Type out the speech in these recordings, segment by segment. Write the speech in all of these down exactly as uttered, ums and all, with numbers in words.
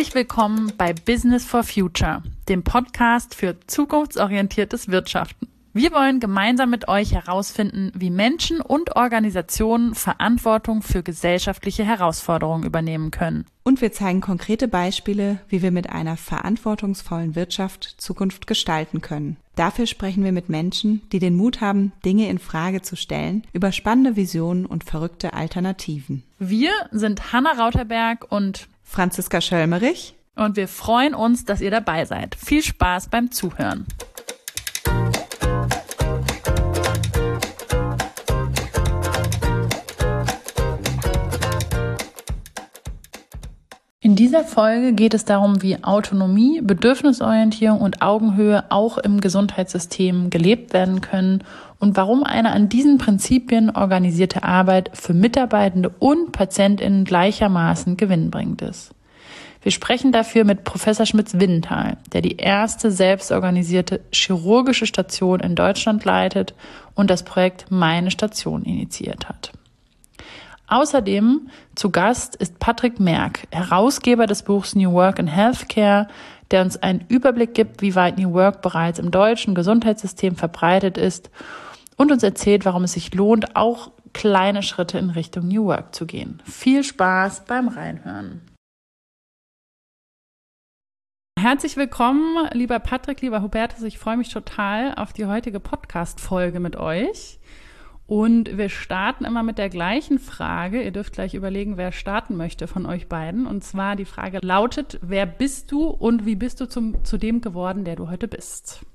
Herzlich willkommen bei Business for Future, dem Podcast für zukunftsorientiertes Wirtschaften. Wir wollen gemeinsam mit euch herausfinden, wie Menschen und Organisationen Verantwortung für gesellschaftliche Herausforderungen übernehmen können. Und wir zeigen konkrete Beispiele, wie wir mit einer verantwortungsvollen Wirtschaft Zukunft gestalten können. Dafür sprechen wir mit Menschen, die den Mut haben, Dinge in Frage zu stellen, über spannende Visionen und verrückte Alternativen. Wir sind Hanna Rauterberg und Franziska Schölmerich. Und wir freuen uns, dass ihr dabei seid. Viel Spaß beim Zuhören. In dieser Folge geht es darum, wie Autonomie, Bedürfnisorientierung und Augenhöhe auch im Gesundheitssystem gelebt werden können und warum eine an diesen Prinzipien organisierte Arbeit für Mitarbeitende und PatientInnen gleichermaßen gewinnbringend ist. Wir sprechen dafür mit Professor Schmitz-Winenthal, der die erste selbstorganisierte chirurgische Station in Deutschland leitet und das Projekt Meine Station initiiert hat. Außerdem zu Gast ist Patrick Merck, Herausgeber des Buchs New Work in Healthcare, der uns einen Überblick gibt, wie weit New Work bereits im deutschen Gesundheitssystem verbreitet ist und uns erzählt, warum es sich lohnt, auch kleine Schritte in Richtung New Work zu gehen. Viel Spaß beim Reinhören. Herzlich willkommen, lieber Patrick, lieber Hubertus. Ich freue mich total auf die heutige Podcast-Folge mit euch. Und wir starten immer mit der gleichen Frage. Ihr dürft gleich überlegen, wer starten möchte von euch beiden. Und zwar die Frage lautet, wer bist du und wie bist du zum, zu dem geworden, der du heute bist?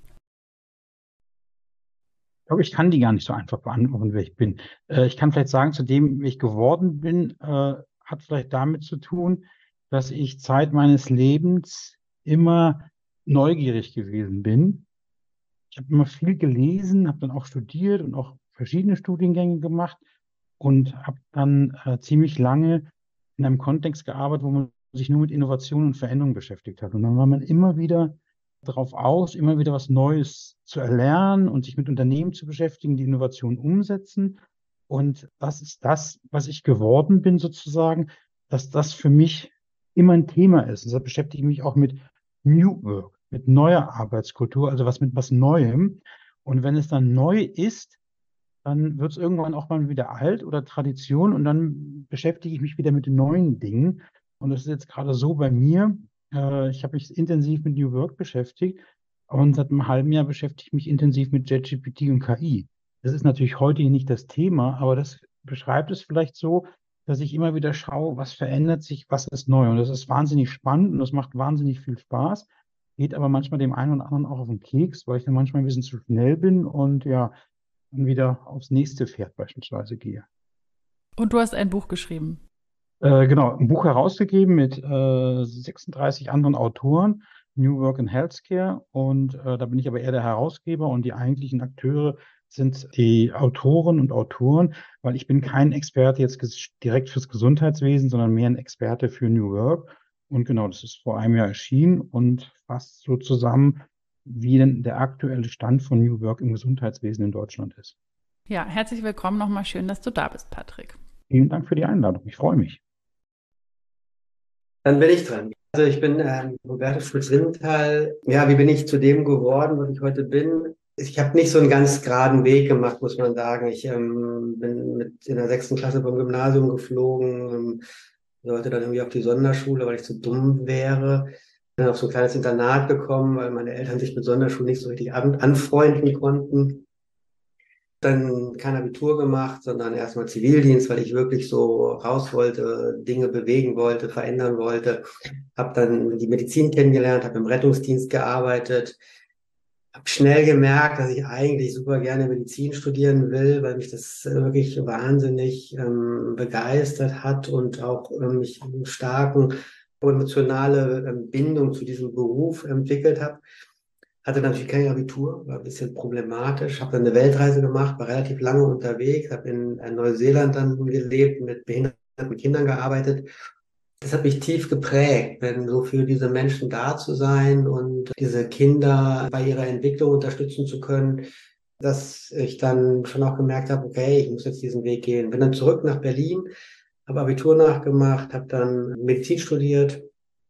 Ich glaube, ich kann die gar nicht so einfach beantworten, wer ich bin. Äh, ich kann vielleicht sagen, zu dem, wie ich geworden bin, äh, hat vielleicht damit zu tun, dass ich Zeit meines Lebens immer neugierig gewesen bin. Ich habe immer viel gelesen, habe dann auch studiert und auch verschiedene Studiengänge gemacht und habe dann äh, ziemlich lange in einem Kontext gearbeitet, wo man sich nur mit Innovation und Veränderung beschäftigt hat. Und dann war man immer wieder darauf aus, immer wieder was Neues zu erlernen und sich mit Unternehmen zu beschäftigen, die Innovation umsetzen. Und das ist das, was ich geworden bin sozusagen, dass das für mich immer ein Thema ist. Deshalb beschäftige ich mich auch mit New Work, mit neuer Arbeitskultur, also was mit was Neuem. Und wenn es dann neu ist, dann wird es irgendwann auch mal wieder alt oder Tradition und dann beschäftige ich mich wieder mit den neuen Dingen. Und das ist jetzt gerade so bei mir. Äh, ich habe mich intensiv mit New Work beschäftigt und seit einem halben Jahr beschäftige ich mich intensiv mit JetGPT und K I. Das ist natürlich heute nicht das Thema, aber das beschreibt es vielleicht so, dass ich immer wieder schaue, was verändert sich, was ist neu. Und das ist wahnsinnig spannend und das macht wahnsinnig viel Spaß. Geht aber manchmal dem einen oder anderen auch auf den Keks, weil ich dann manchmal ein bisschen zu schnell bin und ja, dann wieder aufs nächste Pferd beispielsweise gehe. Und du hast ein Buch geschrieben. Äh, genau, ein Buch herausgegeben mit äh, sechsunddreißig anderen Autoren, New Work in Healthcare. Und äh, da bin ich aber eher der Herausgeber und die eigentlichen Akteure sind die Autoren und Autoren, weil ich bin kein Experte jetzt ges- direkt fürs Gesundheitswesen, sondern mehr ein Experte für New Work. Und genau, das ist vor einem Jahr erschienen und fasst so zusammen, wie denn der aktuelle Stand von New Work im Gesundheitswesen in Deutschland ist. Ja, herzlich willkommen nochmal. Schön, dass du da bist, Patrick. Vielen Dank für die Einladung. Ich freue mich. Dann bin ich dran. Also ich bin ähm, Hubertus Schmitz-Winenthal. Ja, wie bin ich zu dem geworden, was ich heute bin? Ich habe nicht so einen ganz geraden Weg gemacht, muss man sagen. Ich ähm, bin mit in der sechsten Klasse vom Gymnasium geflogen, ähm, sollte dann irgendwie auf die Sonderschule, weil ich zu dumm wäre. Bin auf so ein kleines Internat gekommen, weil meine Eltern sich mit Sonderschulen nicht so richtig an, anfreunden konnten. Dann kein Abitur gemacht, sondern erstmal Zivildienst, weil ich wirklich so raus wollte, Dinge bewegen wollte, verändern wollte. Habe dann die Medizin kennengelernt, habe im Rettungsdienst gearbeitet. Habe schnell gemerkt, dass ich eigentlich super gerne Medizin studieren will, weil mich das wirklich wahnsinnig ähm, begeistert hat und auch ähm, mich einen starken emotionale ähm, Bindung zu diesem Beruf entwickelt habe. Hatte natürlich kein Abitur, war ein bisschen problematisch. Habe dann eine Weltreise gemacht, war relativ lange unterwegs, habe in, in Neuseeland dann gelebt, mit behinderten Kindern gearbeitet. Das hat mich tief geprägt, denn so für diese Menschen da zu sein und diese Kinder bei ihrer Entwicklung unterstützen zu können, dass ich dann schon auch gemerkt habe, okay, ich muss jetzt diesen Weg gehen. Bin dann zurück nach Berlin, habe Abitur nachgemacht, habe dann Medizin studiert,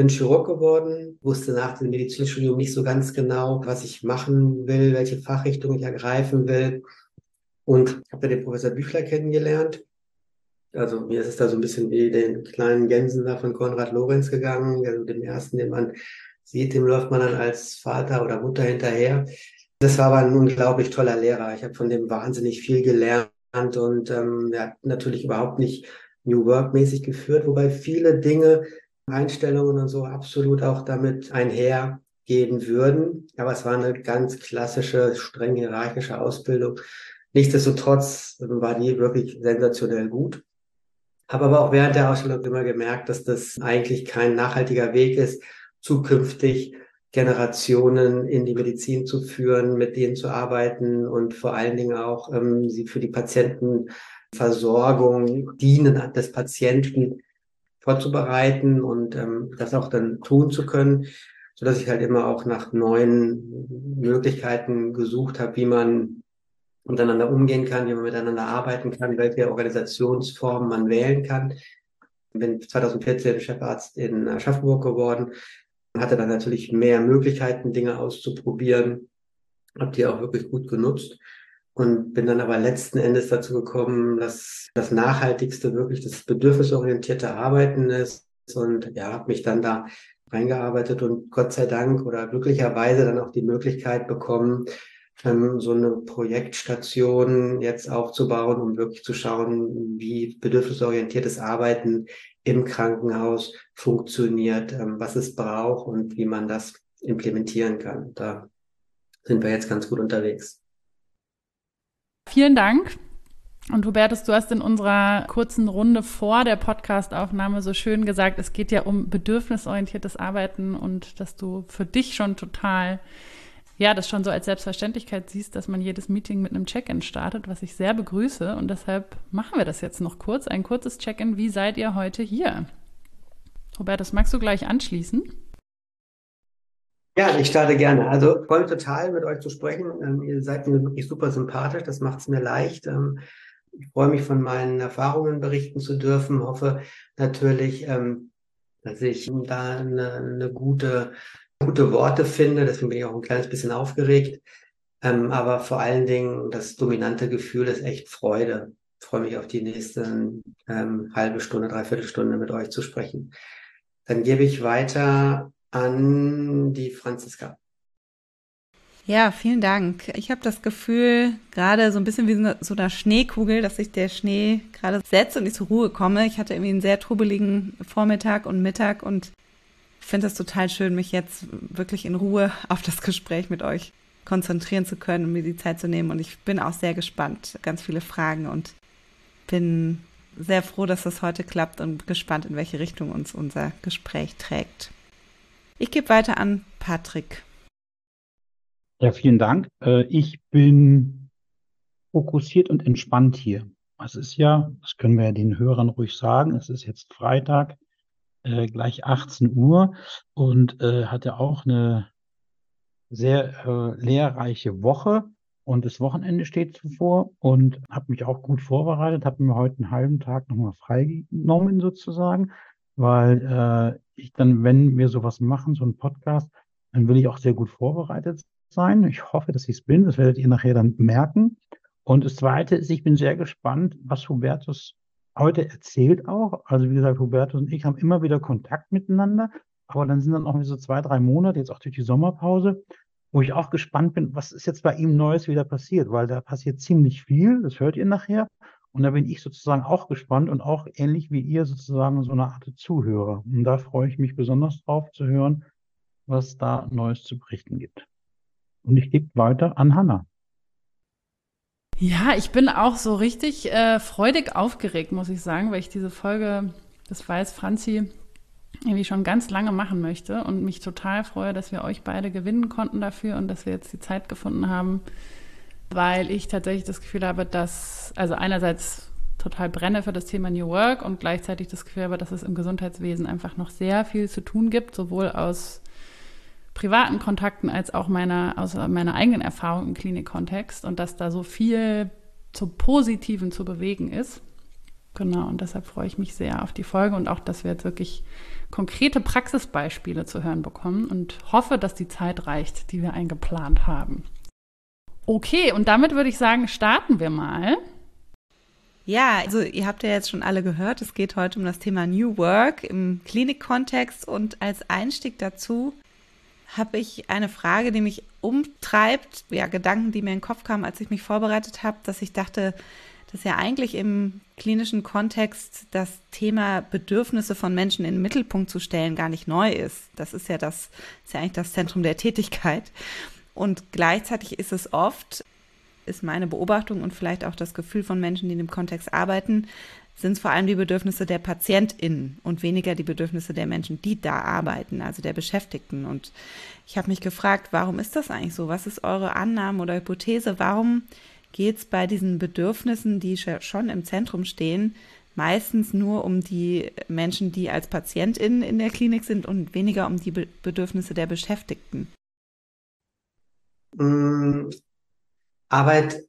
bin Chirurg geworden, wusste nach dem Medizinstudium nicht so ganz genau, was ich machen will, welche Fachrichtung ich ergreifen will. Und habe den Professor Büchler kennengelernt. Also mir ist es da so ein bisschen wie den kleinen Gänsen da von Konrad Lorenz gegangen. Also dem ersten, den man sieht, dem läuft man dann als Vater oder Mutter hinterher. Das war aber ein unglaublich toller Lehrer. Ich habe von dem wahnsinnig viel gelernt und ähm, er hat natürlich überhaupt nicht New Work-mäßig geführt, wobei viele Dinge, Einstellungen und so absolut auch damit einhergehen würden. Aber es war eine ganz klassische, streng hierarchische Ausbildung. Nichtsdestotrotz war die wirklich sensationell gut. Habe aber auch während der Ausbildung immer gemerkt, dass das eigentlich kein nachhaltiger Weg ist, zukünftig Generationen in die Medizin zu führen, mit denen zu arbeiten und vor allen Dingen auch ähm, sie für die Patientenversorgung, Dienen des Patienten vorzubereiten und ähm, das auch dann tun zu können, so dass ich halt immer auch nach neuen Möglichkeiten gesucht habe, wie man miteinander umgehen kann, wie man miteinander arbeiten kann, welche Organisationsformen man wählen kann. Ich bin zwanzig vierzehn Chefarzt in Aschaffenburg geworden, hatte dann natürlich mehr Möglichkeiten, Dinge auszuprobieren, habe die auch wirklich gut genutzt und bin dann aber letzten Endes dazu gekommen, dass das Nachhaltigste wirklich das bedürfnisorientierte Arbeiten ist und ja, habe mich dann da reingearbeitet und Gott sei Dank oder glücklicherweise dann auch die Möglichkeit bekommen, ähm, so eine Projektstation jetzt aufzubauen, um wirklich zu schauen, wie bedürfnisorientiertes Arbeiten im Krankenhaus funktioniert, ähm, was es braucht und wie man das implementieren kann. Da sind wir jetzt ganz gut unterwegs. Vielen Dank. Und Hubertus, du hast in unserer kurzen Runde vor der Podcast-Aufnahme so schön gesagt, es geht ja um bedürfnisorientiertes Arbeiten und dass du für dich schon total, ja, das schon so als Selbstverständlichkeit siehst, dass man jedes Meeting mit einem Check-in startet, was ich sehr begrüße. Und deshalb machen wir das jetzt noch kurz, ein kurzes Check-in. Wie seid ihr heute hier? Hubertus, magst du gleich anschließen? Ja, ich starte gerne. Also freue mich total, mit euch zu sprechen. Ähm, ihr seid mir wirklich super sympathisch, das macht es mir leicht. Ähm, ich freue mich, von meinen Erfahrungen berichten zu dürfen. Hoffe natürlich, ähm, dass ich da eine, eine gute, gute Worte finde. Deswegen bin ich auch ein kleines bisschen aufgeregt. Ähm, aber vor allen Dingen das dominante Gefühl ist echt Freude. Ich freue mich auf die nächste ähm, halbe Stunde, dreiviertel Stunde mit euch zu sprechen. Dann gebe ich weiter an die Franziska. Ja, vielen Dank. Ich habe das Gefühl, gerade so ein bisschen wie so eine, so eine Schneekugel, dass sich der Schnee gerade setzt und ich zur Ruhe komme. Ich hatte irgendwie einen sehr trubeligen Vormittag und Mittag und ich finde es total schön, mich jetzt wirklich in Ruhe auf das Gespräch mit euch konzentrieren zu können und mir die Zeit zu nehmen. Und ich bin auch sehr gespannt, ganz viele Fragen und bin sehr froh, dass das heute klappt und gespannt, in welche Richtung uns unser Gespräch trägt. Ich gebe weiter an Patrick. Ja, vielen Dank. Äh, Ich bin fokussiert und entspannt hier. Es ist ja, das können wir ja den Hörern ruhig sagen, es ist jetzt Freitag, äh, gleich achtzehn Uhr und äh, hatte auch eine sehr äh, lehrreiche Woche und das Wochenende steht zuvor und habe mich auch gut vorbereitet, habe mir heute einen halben Tag nochmal freigenommen sozusagen, weil äh, ich dann, wenn wir sowas machen, so einen Podcast, dann will ich auch sehr gut vorbereitet sein. Ich hoffe, dass ich es bin, das werdet ihr nachher dann merken. Und das Zweite ist, ich bin sehr gespannt, was Hubertus heute erzählt auch. Also wie gesagt, Hubertus und ich haben immer wieder Kontakt miteinander, aber dann sind dann auch so zwei, drei Monate, jetzt auch durch die Sommerpause, wo ich auch gespannt bin, was ist jetzt bei ihm Neues wieder passiert, weil da passiert ziemlich viel, das hört ihr nachher. Und da bin ich sozusagen auch gespannt und auch ähnlich wie ihr sozusagen so eine Art Zuhörer. Und da freue ich mich besonders drauf zu hören, was da Neues zu berichten gibt. Und ich gebe weiter an Hanna. Ja, ich bin auch so richtig äh, freudig aufgeregt, muss ich sagen, weil ich diese Folge, das weiß Franzi, irgendwie schon ganz lange machen möchte und mich total freue, dass wir euch beide gewinnen konnten dafür und dass wir jetzt die Zeit gefunden haben, weil ich tatsächlich das Gefühl habe, dass, also einerseits total brenne für das Thema New Work und gleichzeitig das Gefühl habe, dass es im Gesundheitswesen einfach noch sehr viel zu tun gibt, sowohl aus privaten Kontakten als auch meiner, aus meiner eigenen Erfahrung im Klinikkontext und dass da so viel zum Positiven zu bewegen ist. Genau, und deshalb freue ich mich sehr auf die Folge und auch, dass wir jetzt wirklich konkrete Praxisbeispiele zu hören bekommen und hoffe, dass die Zeit reicht, die wir eingeplant haben. Okay, und damit würde ich sagen, starten wir mal. Ja, also ihr habt ja jetzt schon alle gehört, es geht heute um das Thema New Work im Klinikkontext und als Einstieg dazu habe ich eine Frage, die mich umtreibt, ja, Gedanken, die mir in den Kopf kamen, als ich mich vorbereitet habe, dass ich dachte, dass ja eigentlich im klinischen Kontext das Thema Bedürfnisse von Menschen in den Mittelpunkt zu stellen gar nicht neu ist. Das ist ja das, ist ja eigentlich das Zentrum der Tätigkeit. Und gleichzeitig ist es oft, ist meine Beobachtung und vielleicht auch das Gefühl von Menschen, die in dem Kontext arbeiten, sind es vor allem die Bedürfnisse der PatientInnen und weniger die Bedürfnisse der Menschen, die da arbeiten, also der Beschäftigten. Und ich habe mich gefragt, warum ist das eigentlich so? Was ist eure Annahme oder Hypothese? Warum geht es bei diesen Bedürfnissen, die schon im Zentrum stehen, meistens nur um die Menschen, die als PatientInnen in der Klinik sind und weniger um die Be- Bedürfnisse der Beschäftigten? Mm, Arbeit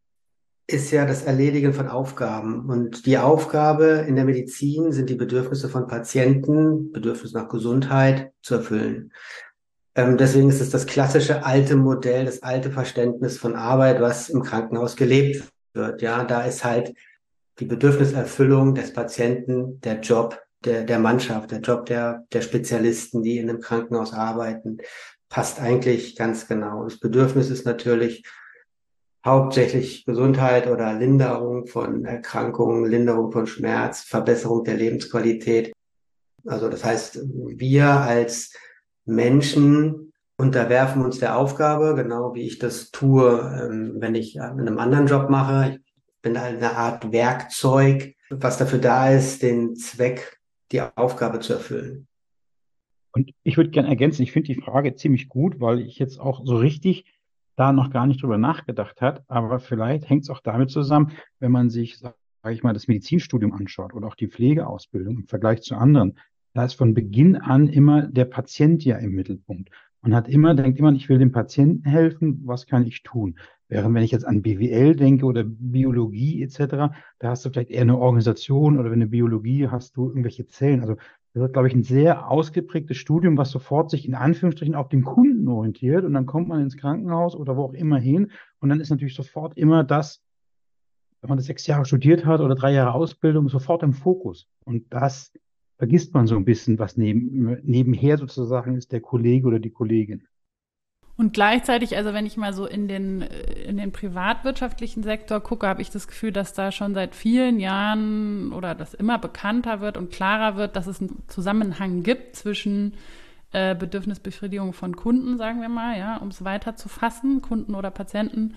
ist ja das Erledigen von Aufgaben. Und die Aufgabe in der Medizin sind die Bedürfnisse von Patienten, Bedürfnisse nach Gesundheit zu erfüllen. Ähm, deswegen ist es das klassische alte Modell, das alte Verständnis von Arbeit, was im Krankenhaus gelebt wird. Ja, da ist halt die Bedürfniserfüllung des Patienten, der Job der, der Mannschaft, der Job der, der Spezialisten, die in einem Krankenhaus arbeiten, passt eigentlich ganz genau. Das Bedürfnis ist natürlich hauptsächlich Gesundheit oder Linderung von Erkrankungen, Linderung von Schmerz, Verbesserung der Lebensqualität. Also das heißt, wir als Menschen unterwerfen uns der Aufgabe, genau wie ich das tue, wenn ich einen anderen Job mache. Ich bin eine Art Werkzeug, was dafür da ist, den Zweck, die Aufgabe zu erfüllen. Und ich würde gerne ergänzen, ich finde die Frage ziemlich gut, weil ich jetzt auch so richtig da noch gar nicht drüber nachgedacht hat. Aber vielleicht hängt es auch damit zusammen, wenn man sich, sage ich mal, das Medizinstudium anschaut oder auch die Pflegeausbildung im Vergleich zu anderen. Da ist von Beginn an immer der Patient ja im Mittelpunkt. Man hat immer, denkt immer, ich will dem Patienten helfen, was kann ich tun? Während wenn ich jetzt an B W L denke oder Biologie et cetera, da hast du vielleicht eher eine Organisation oder wenn du Biologie hast du irgendwelche Zellen. Also das ist, glaube ich, ein sehr ausgeprägtes Studium, was sofort sich in Anführungsstrichen auf den Kunden orientiert. Und dann kommt man ins Krankenhaus oder wo auch immer hin. Und dann ist natürlich sofort immer das, wenn man das sechs Jahre studiert hat oder drei Jahre Ausbildung, sofort im Fokus. Und das vergisst man so ein bisschen, was neben, nebenher sozusagen ist der Kollege oder die Kollegin. Und gleichzeitig, also wenn ich mal so in den, in den privatwirtschaftlichen Sektor gucke, habe ich das Gefühl, dass da schon seit vielen Jahren oder das immer bekannter wird und klarer wird, dass es einen Zusammenhang gibt zwischen äh, Bedürfnisbefriedigung von Kunden, sagen wir mal, ja, um es weiter zu fassen, Kunden oder Patienten,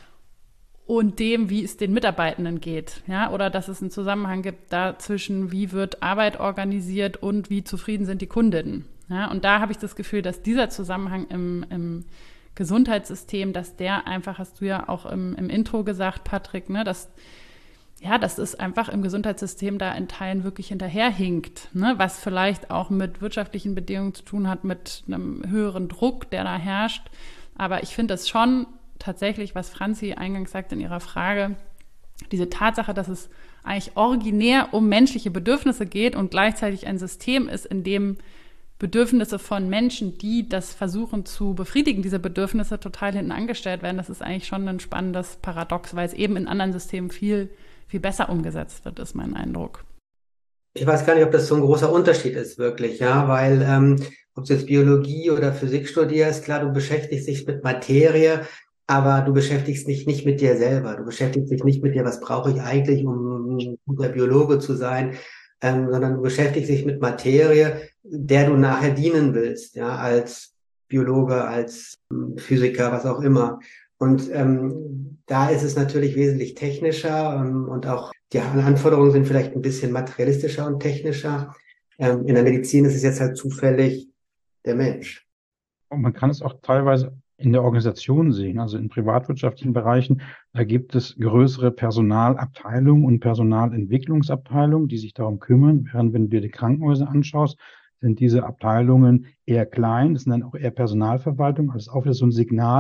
und dem, wie es den Mitarbeitenden geht, ja, oder dass es einen Zusammenhang gibt dazwischen, wie wird Arbeit organisiert und wie zufrieden sind die Kundinnen. Ja, und da habe ich das Gefühl, dass dieser Zusammenhang im, im Gesundheitssystem, dass der einfach, hast du ja auch im, im Intro gesagt, Patrick, ne, dass, ja, dass es einfach im Gesundheitssystem da in Teilen wirklich hinterherhinkt, ne, was vielleicht auch mit wirtschaftlichen Bedingungen zu tun hat, mit einem höheren Druck, der da herrscht. Aber ich finde es schon tatsächlich, was Franzi eingangs sagt in ihrer Frage, diese Tatsache, dass es eigentlich originär um menschliche Bedürfnisse geht und gleichzeitig ein System ist, in dem Bedürfnisse von Menschen, die das versuchen zu befriedigen, diese Bedürfnisse total hinten angestellt werden. Das ist eigentlich schon ein spannendes Paradox, weil es eben in anderen Systemen viel, viel besser umgesetzt wird, ist mein Eindruck. Ich weiß gar nicht, ob das so ein großer Unterschied ist, wirklich, ja, weil ähm, ob du jetzt Biologie oder Physik studierst, klar, du beschäftigst dich mit Materie, aber du beschäftigst dich nicht mit dir selber. Du beschäftigst dich nicht mit dir, was brauche ich eigentlich, um ein guter Biologe zu sein, ähm, sondern du beschäftigst dich mit Materie, der du nachher dienen willst, ja, als Biologe, als Physiker, was auch immer. Und ähm, da ist es natürlich wesentlich technischer ähm, und auch die Anforderungen sind vielleicht ein bisschen materialistischer und technischer. Ähm, in der Medizin ist es jetzt halt zufällig der Mensch. Und man kann es auch teilweise in der Organisation sehen, also in privatwirtschaftlichen Bereichen, da gibt es größere Personalabteilungen und Personalentwicklungsabteilungen, die sich darum kümmern, während wenn du dir die Krankenhäuser anschaust, sind diese Abteilungen eher klein, das sind dann auch eher Personalverwaltung, also auch wieder so ein Signal,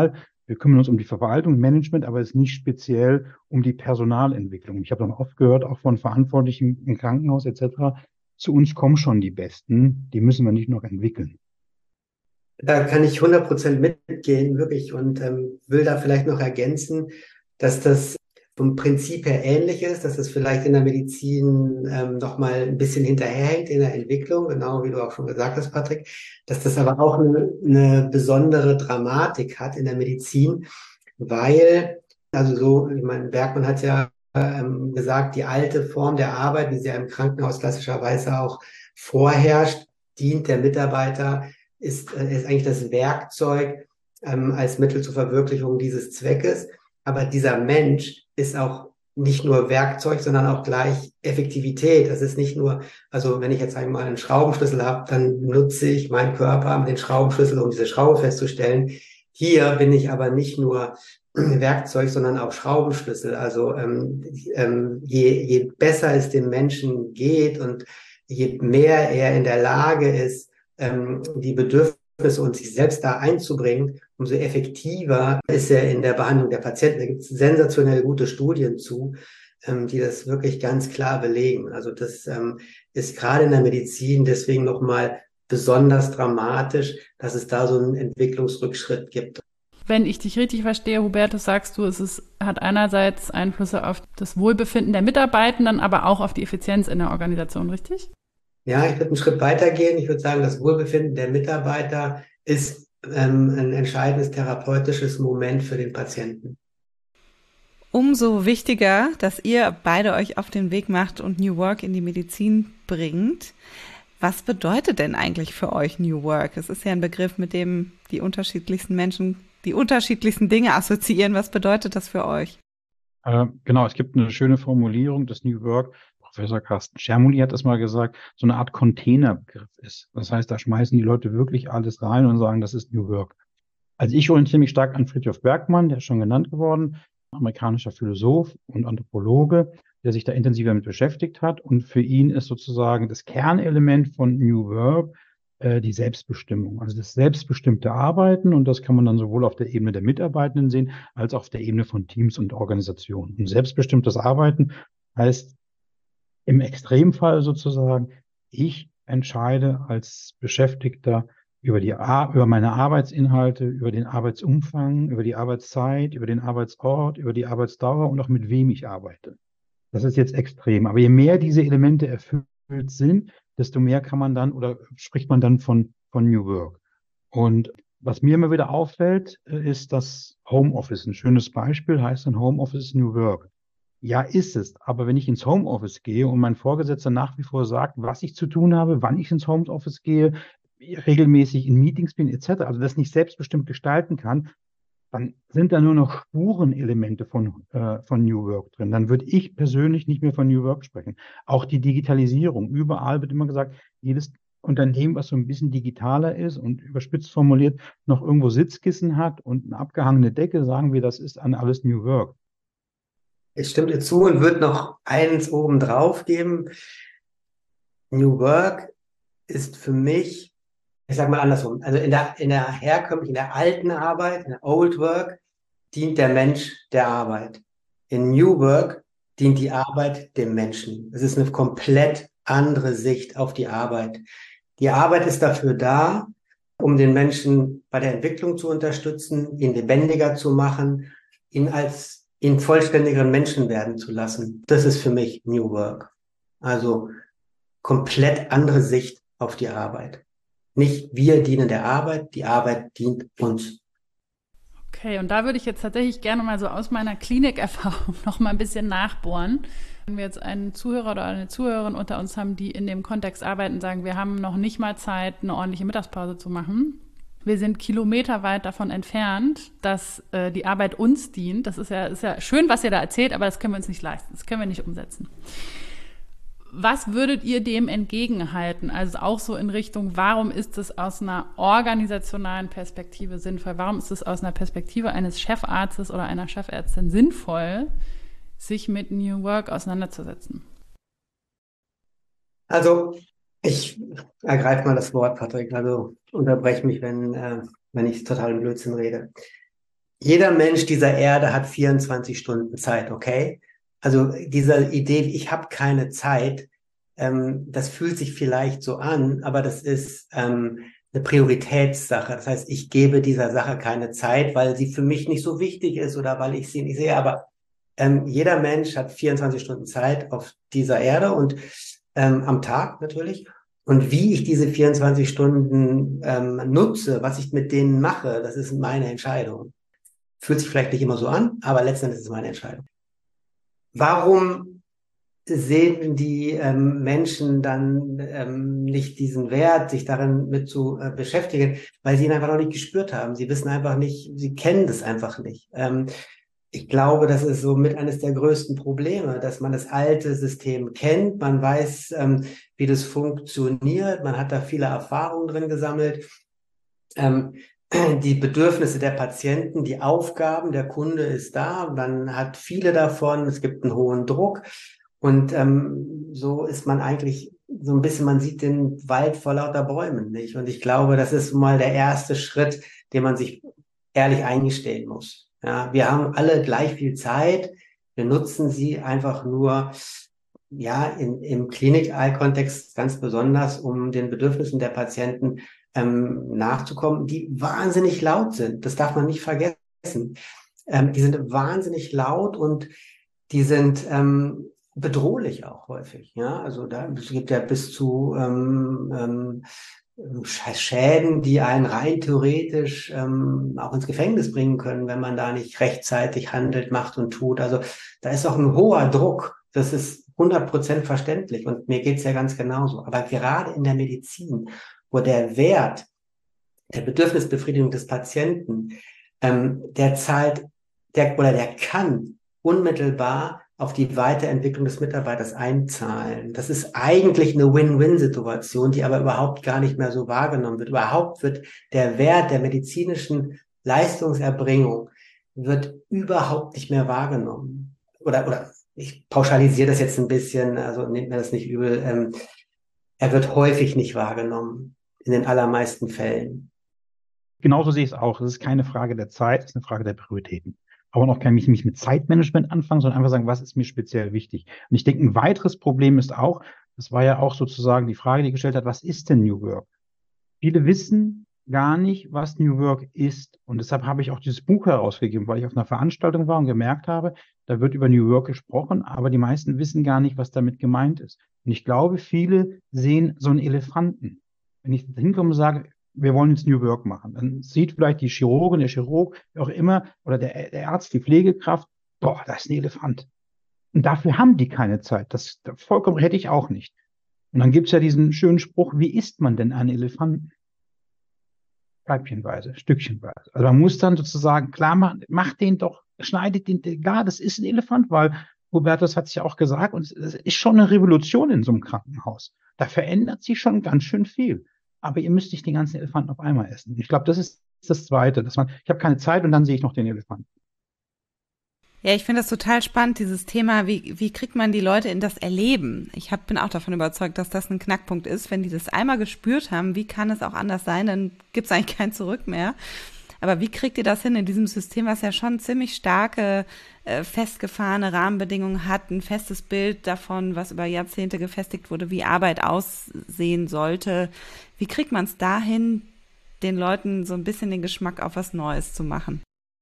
Wir kümmern uns um die Verwaltung, Management, aber es ist nicht speziell um die Personalentwicklung. Ich habe dann oft gehört, auch von Verantwortlichen im Krankenhaus et cetera, zu uns kommen schon die Besten, die müssen wir nicht noch entwickeln. Da kann ich hundert Prozent mitgehen, wirklich, und ähm, will da vielleicht noch ergänzen, dass das vom Prinzip her ähnlich ist, dass es vielleicht in der Medizin ähm, nochmal ein bisschen hinterherhängt in der Entwicklung, genau wie du auch schon gesagt hast, Patrick, dass das aber auch eine, eine besondere Dramatik hat in der Medizin, weil, also so, ich meine, Bergmann hat ja ähm, gesagt, die alte Form der Arbeit, wie sie ja im Krankenhaus klassischerweise auch vorherrscht, dient der Mitarbeiter, ist, äh, ist eigentlich das Werkzeug ähm, als Mittel zur Verwirklichung dieses Zweckes. Aber dieser Mensch ist auch nicht nur Werkzeug, sondern auch gleich Effektivität. Das ist nicht nur, also wenn ich jetzt einmal einen Schraubenschlüssel habe, dann nutze ich meinen Körper mit den Schraubenschlüssel, um diese Schraube festzustellen. Hier bin ich aber nicht nur Werkzeug, sondern auch Schraubenschlüssel. Also ähm, ähm, je, je besser es dem Menschen geht und je mehr er in der Lage ist, ähm, die Bedürfnisse und sich selbst da einzubringen, umso effektiver ist er in der Behandlung der Patienten. Da gibt es sensationell gute Studien zu, ähm, die das wirklich ganz klar belegen. Also das ähm, ist gerade in der Medizin deswegen nochmal besonders dramatisch, dass es da so einen Entwicklungsrückschritt gibt. Wenn ich dich richtig verstehe, Hubertus, sagst du, es ist, hat einerseits Einflüsse auf das Wohlbefinden der Mitarbeitenden, aber auch auf die Effizienz in der Organisation, richtig? Ja, ich würde einen Schritt weitergehen. Ich würde sagen, das Wohlbefinden der Mitarbeiter ist ähm, ein entscheidendes therapeutisches Moment für den Patienten. Umso wichtiger, dass ihr beide euch auf den Weg macht und New Work in die Medizin bringt. Was bedeutet denn eigentlich für euch New Work? Es ist ja ein Begriff, mit dem die unterschiedlichsten Menschen die unterschiedlichsten Dinge assoziieren. Was bedeutet das für euch? Äh, genau, es gibt eine schöne Formulierung, das New Work. Professor Carsten Schermuli hat das mal gesagt, so eine Art Containerbegriff ist. Das heißt, da schmeißen die Leute wirklich alles rein und sagen, das ist New Work. Also ich orientiere mich stark an Fridtjof Bergmann, der ist schon genannt geworden, amerikanischer Philosoph und Anthropologe, der sich da intensiver mit beschäftigt hat. Und für ihn ist sozusagen das Kernelement von New Work äh, die Selbstbestimmung, also das selbstbestimmte Arbeiten. Und das kann man dann sowohl auf der Ebene der Mitarbeitenden sehen, als auch auf der Ebene von Teams und Organisationen. Und selbstbestimmtes Arbeiten heißt im Extremfall sozusagen, ich entscheide als Beschäftigter über die, über meine Arbeitsinhalte, über den Arbeitsumfang, über die Arbeitszeit, über den Arbeitsort, über die Arbeitsdauer und auch mit wem ich arbeite. Das ist jetzt extrem. Aber je mehr diese Elemente erfüllt sind, desto mehr kann man dann oder spricht man dann von, von New Work. Und was mir immer wieder auffällt, ist das Homeoffice. Ein schönes Beispiel heißt dann Homeoffice New Work. Ja, ist es. Aber wenn ich ins Homeoffice gehe und mein Vorgesetzter nach wie vor sagt, was ich zu tun habe, wann ich ins Homeoffice gehe, regelmäßig in Meetings bin et cetera, also das nicht selbstbestimmt gestalten kann, dann sind da nur noch Spurenelemente von, äh, von New Work drin. Dann würde ich persönlich nicht mehr von New Work sprechen. Auch die Digitalisierung. Überall wird immer gesagt, jedes Unternehmen, was so ein bisschen digitaler ist und überspitzt formuliert, noch irgendwo Sitzkissen hat und eine abgehangene Decke, sagen wir, das ist an alles New Work. Ich stimme dir zu und würde noch eins oben drauf geben. New Work ist für mich, ich sage mal andersrum, also in der, in der herkömmlichen, in der alten Arbeit, in der Old Work, dient der Mensch der Arbeit. In New Work dient die Arbeit dem Menschen. Es ist eine komplett andere Sicht auf die Arbeit. Die Arbeit ist dafür da, um den Menschen bei der Entwicklung zu unterstützen, ihn lebendiger zu machen, ihn als ihn vollständigeren Menschen werden zu lassen. Das ist für mich New Work. Also komplett andere Sicht auf die Arbeit. Nicht wir dienen der Arbeit, die Arbeit dient uns. Okay, und da würde ich jetzt tatsächlich gerne mal so aus meiner Klinikerfahrung noch mal ein bisschen nachbohren. Wenn wir jetzt einen Zuhörer oder eine Zuhörerin unter uns haben, die in dem Kontext arbeiten, sagen, wir haben noch nicht mal Zeit, eine ordentliche Mittagspause zu machen. Wir sind kilometerweit davon entfernt, dass äh, die Arbeit uns dient. Das ist ja, ist ja schön, was ihr da erzählt, aber das können wir uns nicht leisten. Das können wir nicht umsetzen. Was würdet ihr dem entgegenhalten? Also auch so in Richtung, warum ist es aus einer organisationalen Perspektive sinnvoll? Warum ist es aus einer Perspektive eines Chefarztes oder einer Chefärztin sinnvoll, sich mit New Work auseinanderzusetzen? Also ich ergreife mal das Wort, Patrick. Also unterbreche mich, wenn, äh, wenn ich total Blödsinn rede. Jeder Mensch dieser Erde hat vierundzwanzig Stunden Zeit, okay? Also diese Idee, ich habe keine Zeit, ähm, das fühlt sich vielleicht so an, aber das ist ähm, eine Prioritätssache. Das heißt, ich gebe dieser Sache keine Zeit, weil sie für mich nicht so wichtig ist oder weil ich sie nicht sehe. Aber ähm, jeder Mensch hat vierundzwanzig Stunden Zeit auf dieser Erde und ähm, am Tag natürlich. Und wie ich diese vierundzwanzig Stunden ähm, nutze, was ich mit denen mache, das ist meine Entscheidung. Fühlt sich vielleicht nicht immer so an, aber letztendlich ist es meine Entscheidung. Warum sehen die ähm, Menschen dann ähm, nicht diesen Wert, sich darin mit zu äh, beschäftigen? Weil sie ihn einfach noch nicht gespürt haben. Sie wissen einfach nicht, sie kennen das einfach nicht. Ähm, ich glaube, das ist so mit eines der größten Probleme, dass man das alte System kennt, man weiß, ähm, wie das funktioniert, man hat da viele Erfahrungen drin gesammelt. Ähm, die Bedürfnisse der Patienten, die Aufgaben, der Kunde ist da, man hat viele davon, es gibt einen hohen Druck und ähm, so ist man eigentlich so ein bisschen, man sieht den Wald vor lauter Bäumen nicht und ich glaube, das ist mal der erste Schritt, den man sich ehrlich eingestehen muss. Ja, wir haben alle gleich viel Zeit, wir nutzen sie einfach nur ja in, im Klinik-Kontext ganz besonders, um den Bedürfnissen der Patienten ähm, nachzukommen, die wahnsinnig laut sind. Das darf man nicht vergessen. Ähm, die sind wahnsinnig laut und die sind ähm, bedrohlich auch häufig. Ja, also da es gibt ja bis zu ähm, ähm, Schäden, die einen rein theoretisch ähm, auch ins Gefängnis bringen können, wenn man da nicht rechtzeitig handelt, macht und tut. Also da ist auch ein hoher Druck. Das ist hundert Prozent verständlich und mir geht's ja ganz genauso. Aber gerade in der Medizin, wo der Wert der Bedürfnisbefriedigung des Patienten, ähm, der zahlt, der oder der kann unmittelbar auf die Weiterentwicklung des Mitarbeiters einzahlen. Das ist eigentlich eine Win-Win-Situation, die aber überhaupt gar nicht mehr so wahrgenommen wird. Überhaupt wird der Wert der medizinischen Leistungserbringung wird überhaupt nicht mehr wahrgenommen. Oder, oder ich pauschalisiere das jetzt ein bisschen, also nehmt mir das nicht übel. Ähm, er wird häufig nicht wahrgenommen, in den allermeisten Fällen. Genauso sehe ich es auch. Es ist keine Frage der Zeit, es ist eine Frage der Prioritäten. Aber noch kann ich nicht mit Zeitmanagement anfangen, sondern einfach sagen, was ist mir speziell wichtig. Und ich denke, ein weiteres Problem ist auch, das war ja auch sozusagen die Frage, die gestellt hat, was ist denn New Work? Viele wissen gar nicht, was New Work ist. Und deshalb habe ich auch dieses Buch herausgegeben, weil ich auf einer Veranstaltung war und gemerkt habe, da wird über New Work gesprochen, aber die meisten wissen gar nicht, was damit gemeint ist. Und ich glaube, viele sehen so einen Elefanten. Wenn ich hinkomme und sage, wir wollen jetzt New Work machen, dann sieht vielleicht die Chirurgin, der Chirurg, wer auch immer, oder der, der Arzt, die Pflegekraft, boah, da ist ein Elefant. Und dafür haben die keine Zeit. Das vollkommen hätte ich auch nicht. Und dann gibt's ja diesen schönen Spruch, wie isst man denn einen Elefanten? Scheibchenweise, Stückchenweise. Also man muss dann sozusagen klar machen, macht den doch, schneidet den, klar, das ist ein Elefant, weil Hubertus hat es ja auch gesagt, und es ist schon eine Revolution in so einem Krankenhaus. Da verändert sich schon ganz schön viel. Aber ihr müsst nicht den ganzen Elefanten auf einmal essen. Ich glaube, das ist das Zweite, dass man, ich habe keine Zeit und dann sehe ich noch den Elefanten. Ja, ich finde das total spannend, dieses Thema, wie, wie kriegt man die Leute in das Erleben? Ich hab, bin auch davon überzeugt, dass das ein Knackpunkt ist. Wenn die das einmal gespürt haben, wie kann es auch anders sein, dann gibt's eigentlich kein Zurück mehr. Aber wie kriegt ihr das hin in diesem System, was ja schon ziemlich starke, äh, festgefahrene Rahmenbedingungen hat, ein festes Bild davon, was über Jahrzehnte gefestigt wurde, wie Arbeit aussehen sollte? Wie kriegt man es dahin, den Leuten so ein bisschen den Geschmack auf was Neues zu machen?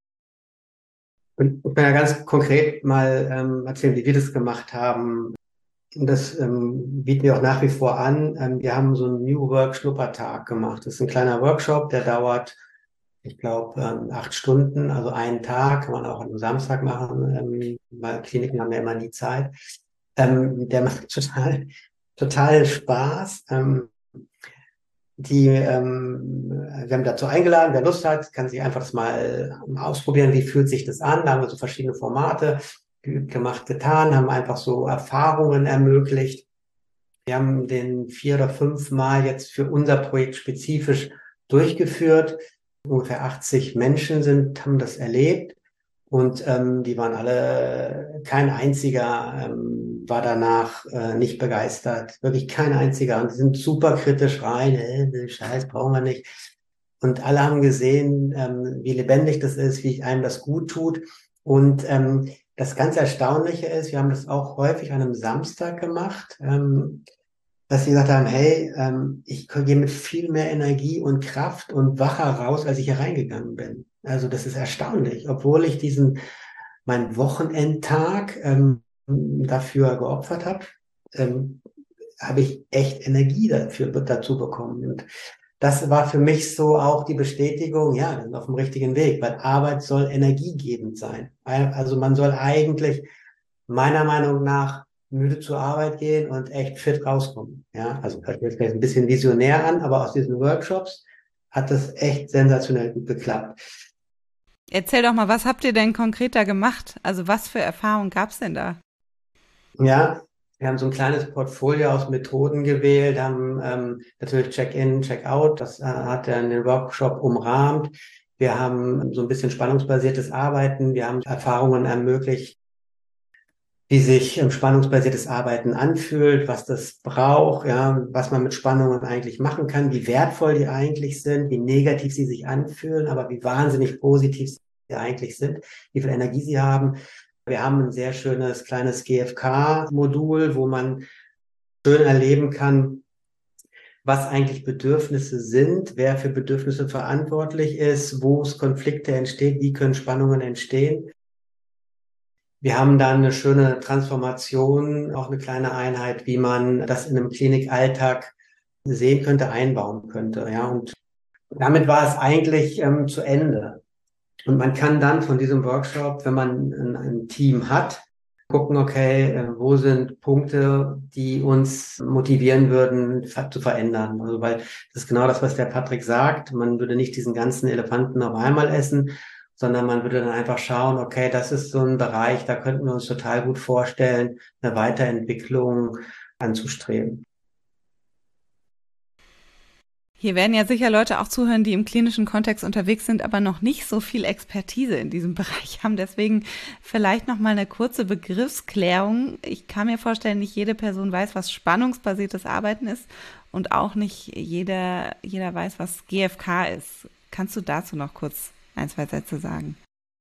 Und ich kann ja ganz konkret mal ähm, erzählen, wie wir das gemacht haben. Und das ähm, bieten wir auch nach wie vor an. Ähm, wir haben so einen New Work Schnuppertag gemacht. Das ist ein kleiner Workshop, der dauert, ich glaube, ähm, acht Stunden, also einen Tag, kann man auch an einem Samstag machen, ähm, weil Kliniken haben ja immer nie Zeit. Ähm, der macht total, total Spaß. Ähm, Die, ähm, wir haben dazu eingeladen, wer Lust hat, kann sich einfach das mal ausprobieren, wie fühlt sich das an. Da haben wir so verschiedene Formate geübt, gemacht, getan, haben einfach so Erfahrungen ermöglicht. Wir haben den vier oder fünf Mal jetzt für unser Projekt spezifisch durchgeführt. Ungefähr achtzig Menschen sind, haben das erlebt. Und ähm, die waren alle, kein einziger ähm, war danach äh, nicht begeistert. Wirklich kein einziger. Und die sind super kritisch rein. Äh, Scheiß brauchen wir nicht. Und alle haben gesehen, ähm, wie lebendig das ist, wie einem das gut tut. Und ähm, das ganz Erstaunliche ist, wir haben das auch häufig an einem Samstag gemacht, ähm, dass sie gesagt haben, hey, ähm, ich gehe mit viel mehr Energie und Kraft und wacher raus, als ich hier reingegangen bin. Also das ist erstaunlich, obwohl ich diesen, meinen Wochenendtag ähm, dafür geopfert habe, ähm, habe ich echt Energie dafür dazu bekommen. Und das war für mich so auch die Bestätigung, ja, wir sind auf dem richtigen Weg, weil Arbeit soll energiegebend sein. Also man soll eigentlich meiner Meinung nach müde zur Arbeit gehen und echt fit rauskommen. Ja, also hört jetzt vielleicht ein bisschen visionär an, aber aus diesen Workshops hat das echt sensationell gut geklappt. Erzähl doch mal, was habt ihr denn konkret da gemacht? Also was für Erfahrungen gab's denn da? Ja, wir haben so ein kleines Portfolio aus Methoden gewählt, haben ähm, natürlich Check-in, Check-out, das äh, hat er in den Workshop umrahmt. Wir haben so ein bisschen spannungsbasiertes Arbeiten, wir haben Erfahrungen ermöglicht, wie sich ähm, spannungsbasiertes Arbeiten anfühlt, was das braucht, ja, was man mit Spannungen eigentlich machen kann, wie wertvoll die eigentlich sind, wie negativ sie sich anfühlen, aber wie wahnsinnig positiv sie eigentlich sind, wie viel Energie sie haben. Wir haben ein sehr schönes kleines G F K-Modul, wo man schön erleben kann, was eigentlich Bedürfnisse sind, wer für Bedürfnisse verantwortlich ist, wo es Konflikte entstehen, wie können Spannungen entstehen. Wir haben dann eine schöne Transformation, auch eine kleine Einheit, wie man das in einem Klinikalltag sehen könnte, einbauen könnte. Ja, und damit war es eigentlich ähm, zu Ende. Und man kann dann von diesem Workshop, wenn man ein, ein Team hat, gucken, okay, äh, wo sind Punkte, die uns motivieren würden, ver- zu verändern. Also, weil das ist genau das, was der Patrick sagt. Man würde nicht diesen ganzen Elefanten auf einmal essen, sondern man würde dann einfach schauen, okay, das ist so ein Bereich, da könnten wir uns total gut vorstellen, eine Weiterentwicklung anzustreben. Hier werden ja sicher Leute auch zuhören, die im klinischen Kontext unterwegs sind, aber noch nicht so viel Expertise in diesem Bereich haben. Deswegen vielleicht noch mal eine kurze Begriffsklärung. Ich kann mir vorstellen, nicht jede Person weiß, was spannungsbasiertes Arbeiten ist und auch nicht jeder, jeder weiß, was G F K ist. Kannst du dazu noch kurz ein, zwei Sätze sagen?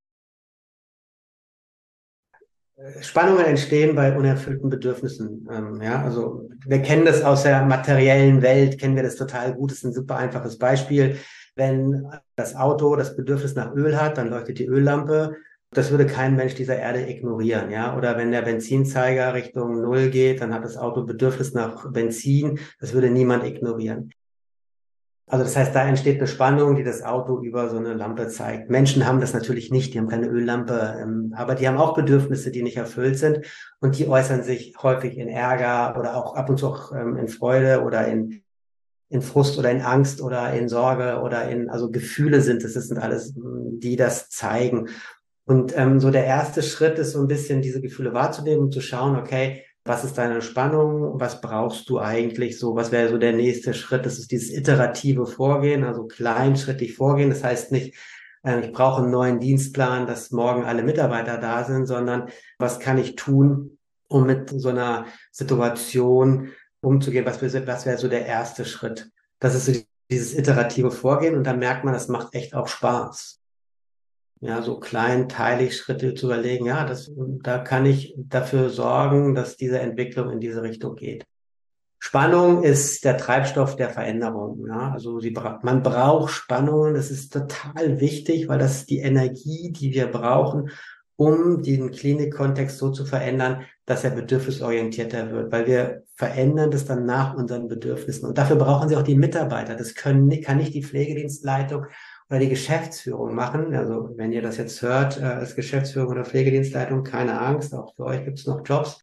Spannungen entstehen bei unerfüllten Bedürfnissen. Ähm, ja, also wir kennen das aus der materiellen Welt, kennen wir das total gut. Das ist ein super einfaches Beispiel. Wenn das Auto das Bedürfnis nach Öl hat, dann leuchtet die Öllampe. Das würde kein Mensch dieser Erde ignorieren, ja. Oder wenn der Benzinzeiger Richtung Null geht, dann hat das Auto Bedürfnis nach Benzin. Das würde niemand ignorieren. Also das heißt, da entsteht eine Spannung, die das Auto über so eine Lampe zeigt. Menschen haben das natürlich nicht, die haben keine Öllampe, ähm, aber die haben auch Bedürfnisse, die nicht erfüllt sind und die äußern sich häufig in Ärger oder auch ab und zu auch ähm, in Freude oder in, in Frust oder in Angst oder in Sorge oder in, also Gefühle sind es, das sind alles, die das zeigen. Und ähm, so der erste Schritt ist so ein bisschen diese Gefühle wahrzunehmen und zu schauen, okay, was ist deine Spannung? Was brauchst du eigentlich so? Was wäre so der nächste Schritt? Das ist dieses iterative Vorgehen, also kleinschrittig vorgehen. Das heißt nicht, äh, ich brauche einen neuen Dienstplan, dass morgen alle Mitarbeiter da sind, sondern was kann ich tun, um mit so einer Situation umzugehen? Was wäre, was wäre so der erste Schritt? Das ist so dieses iterative Vorgehen und dann merkt man, das macht echt auch Spaß. Ja, so kleinteilig Schritte zu überlegen, ja, das, da kann ich dafür sorgen, dass diese Entwicklung in diese Richtung geht. Spannung ist der Treibstoff der Veränderung. Ja, also sie, man braucht Spannungen, das ist total wichtig, weil das ist die Energie, die wir brauchen, um den Klinikkontext so zu verändern, dass er bedürfnisorientierter wird, weil wir verändern das dann nach unseren Bedürfnissen. Und dafür brauchen sie auch die Mitarbeiter. Das können, kann nicht die Pflegedienstleitung oder die Geschäftsführung machen. Also wenn ihr das jetzt hört, äh, als Geschäftsführung oder Pflegedienstleitung, keine Angst, auch für euch gibt es noch Jobs.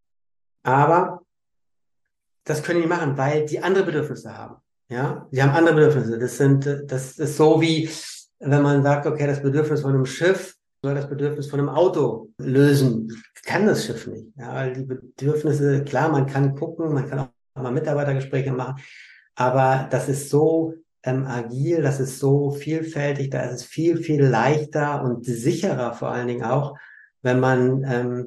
Aber das können die machen, weil die andere Bedürfnisse haben. Ja, die haben andere Bedürfnisse. Das sind, das ist so wie, wenn man sagt, okay, das Bedürfnis von einem Schiff soll das Bedürfnis von einem Auto lösen. Kann das Schiff nicht. Ja, weil die Bedürfnisse, klar, man kann gucken, man kann auch mal Mitarbeitergespräche machen, aber das ist so ähm, agil, das ist so vielfältig, da ist es viel, viel leichter und sicherer vor allen Dingen auch, wenn man ähm,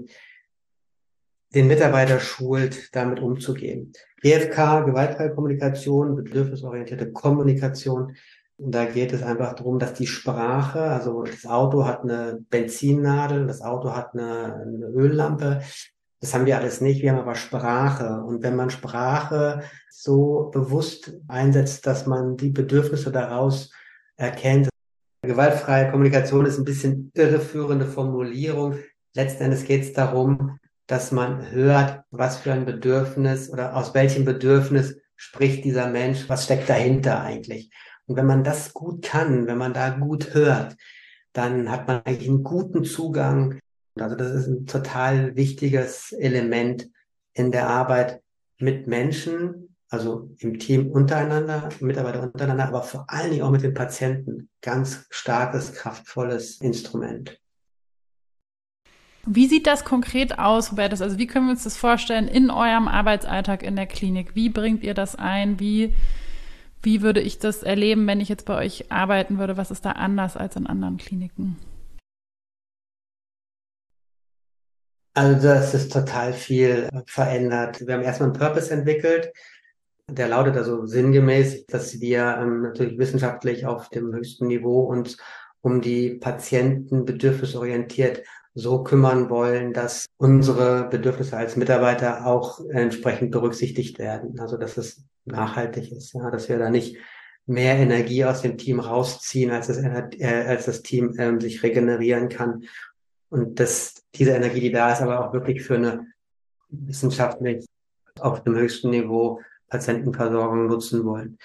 den Mitarbeiter schult, damit umzugehen. G F K, gewaltfreie Kommunikation, bedürfnisorientierte Kommunikation. Und da geht es einfach darum, dass die Sprache, also das Auto hat eine Benzinnadel, das Auto hat eine, eine Öllampe. Das haben wir alles nicht, wir haben aber Sprache. Und wenn man Sprache so bewusst einsetzt, dass man die Bedürfnisse daraus erkennt, gewaltfreie Kommunikation ist ein bisschen irreführende Formulierung. Letzten Endes geht es darum, dass man hört, was für ein Bedürfnis oder aus welchem Bedürfnis spricht dieser Mensch, was steckt dahinter eigentlich. Und wenn man das gut kann, wenn man da gut hört, dann hat man eigentlich einen guten Zugang. Also das ist ein total wichtiges Element in der Arbeit mit Menschen, also im Team untereinander, Mitarbeiter untereinander, aber vor allen Dingen auch mit den Patienten. Ganz starkes, kraftvolles Instrument. Wie sieht das konkret aus, Hubertus? Also wie können wir uns das vorstellen in eurem Arbeitsalltag in der Klinik? Wie bringt ihr das ein? Wie, wie würde ich das erleben, wenn ich jetzt bei euch arbeiten würde? Was ist da anders als in anderen Kliniken? Also das ist total viel verändert. Wir haben erstmal einen Purpose entwickelt. Der lautet also sinngemäß, dass wir ähm, natürlich wissenschaftlich auf dem höchsten Niveau uns um die Patienten bedürfnisorientiert so kümmern wollen, dass unsere Bedürfnisse als Mitarbeiter auch entsprechend berücksichtigt werden. Also dass es nachhaltig ist, ja, dass wir da nicht mehr Energie aus dem Team rausziehen, als das, äh, als das Team ähm, sich regenerieren kann. Und dass diese Energie, die da ist, aber auch wirklich für eine wissenschaftlich auf dem höchsten Niveau Patientenversorgung nutzen wollen.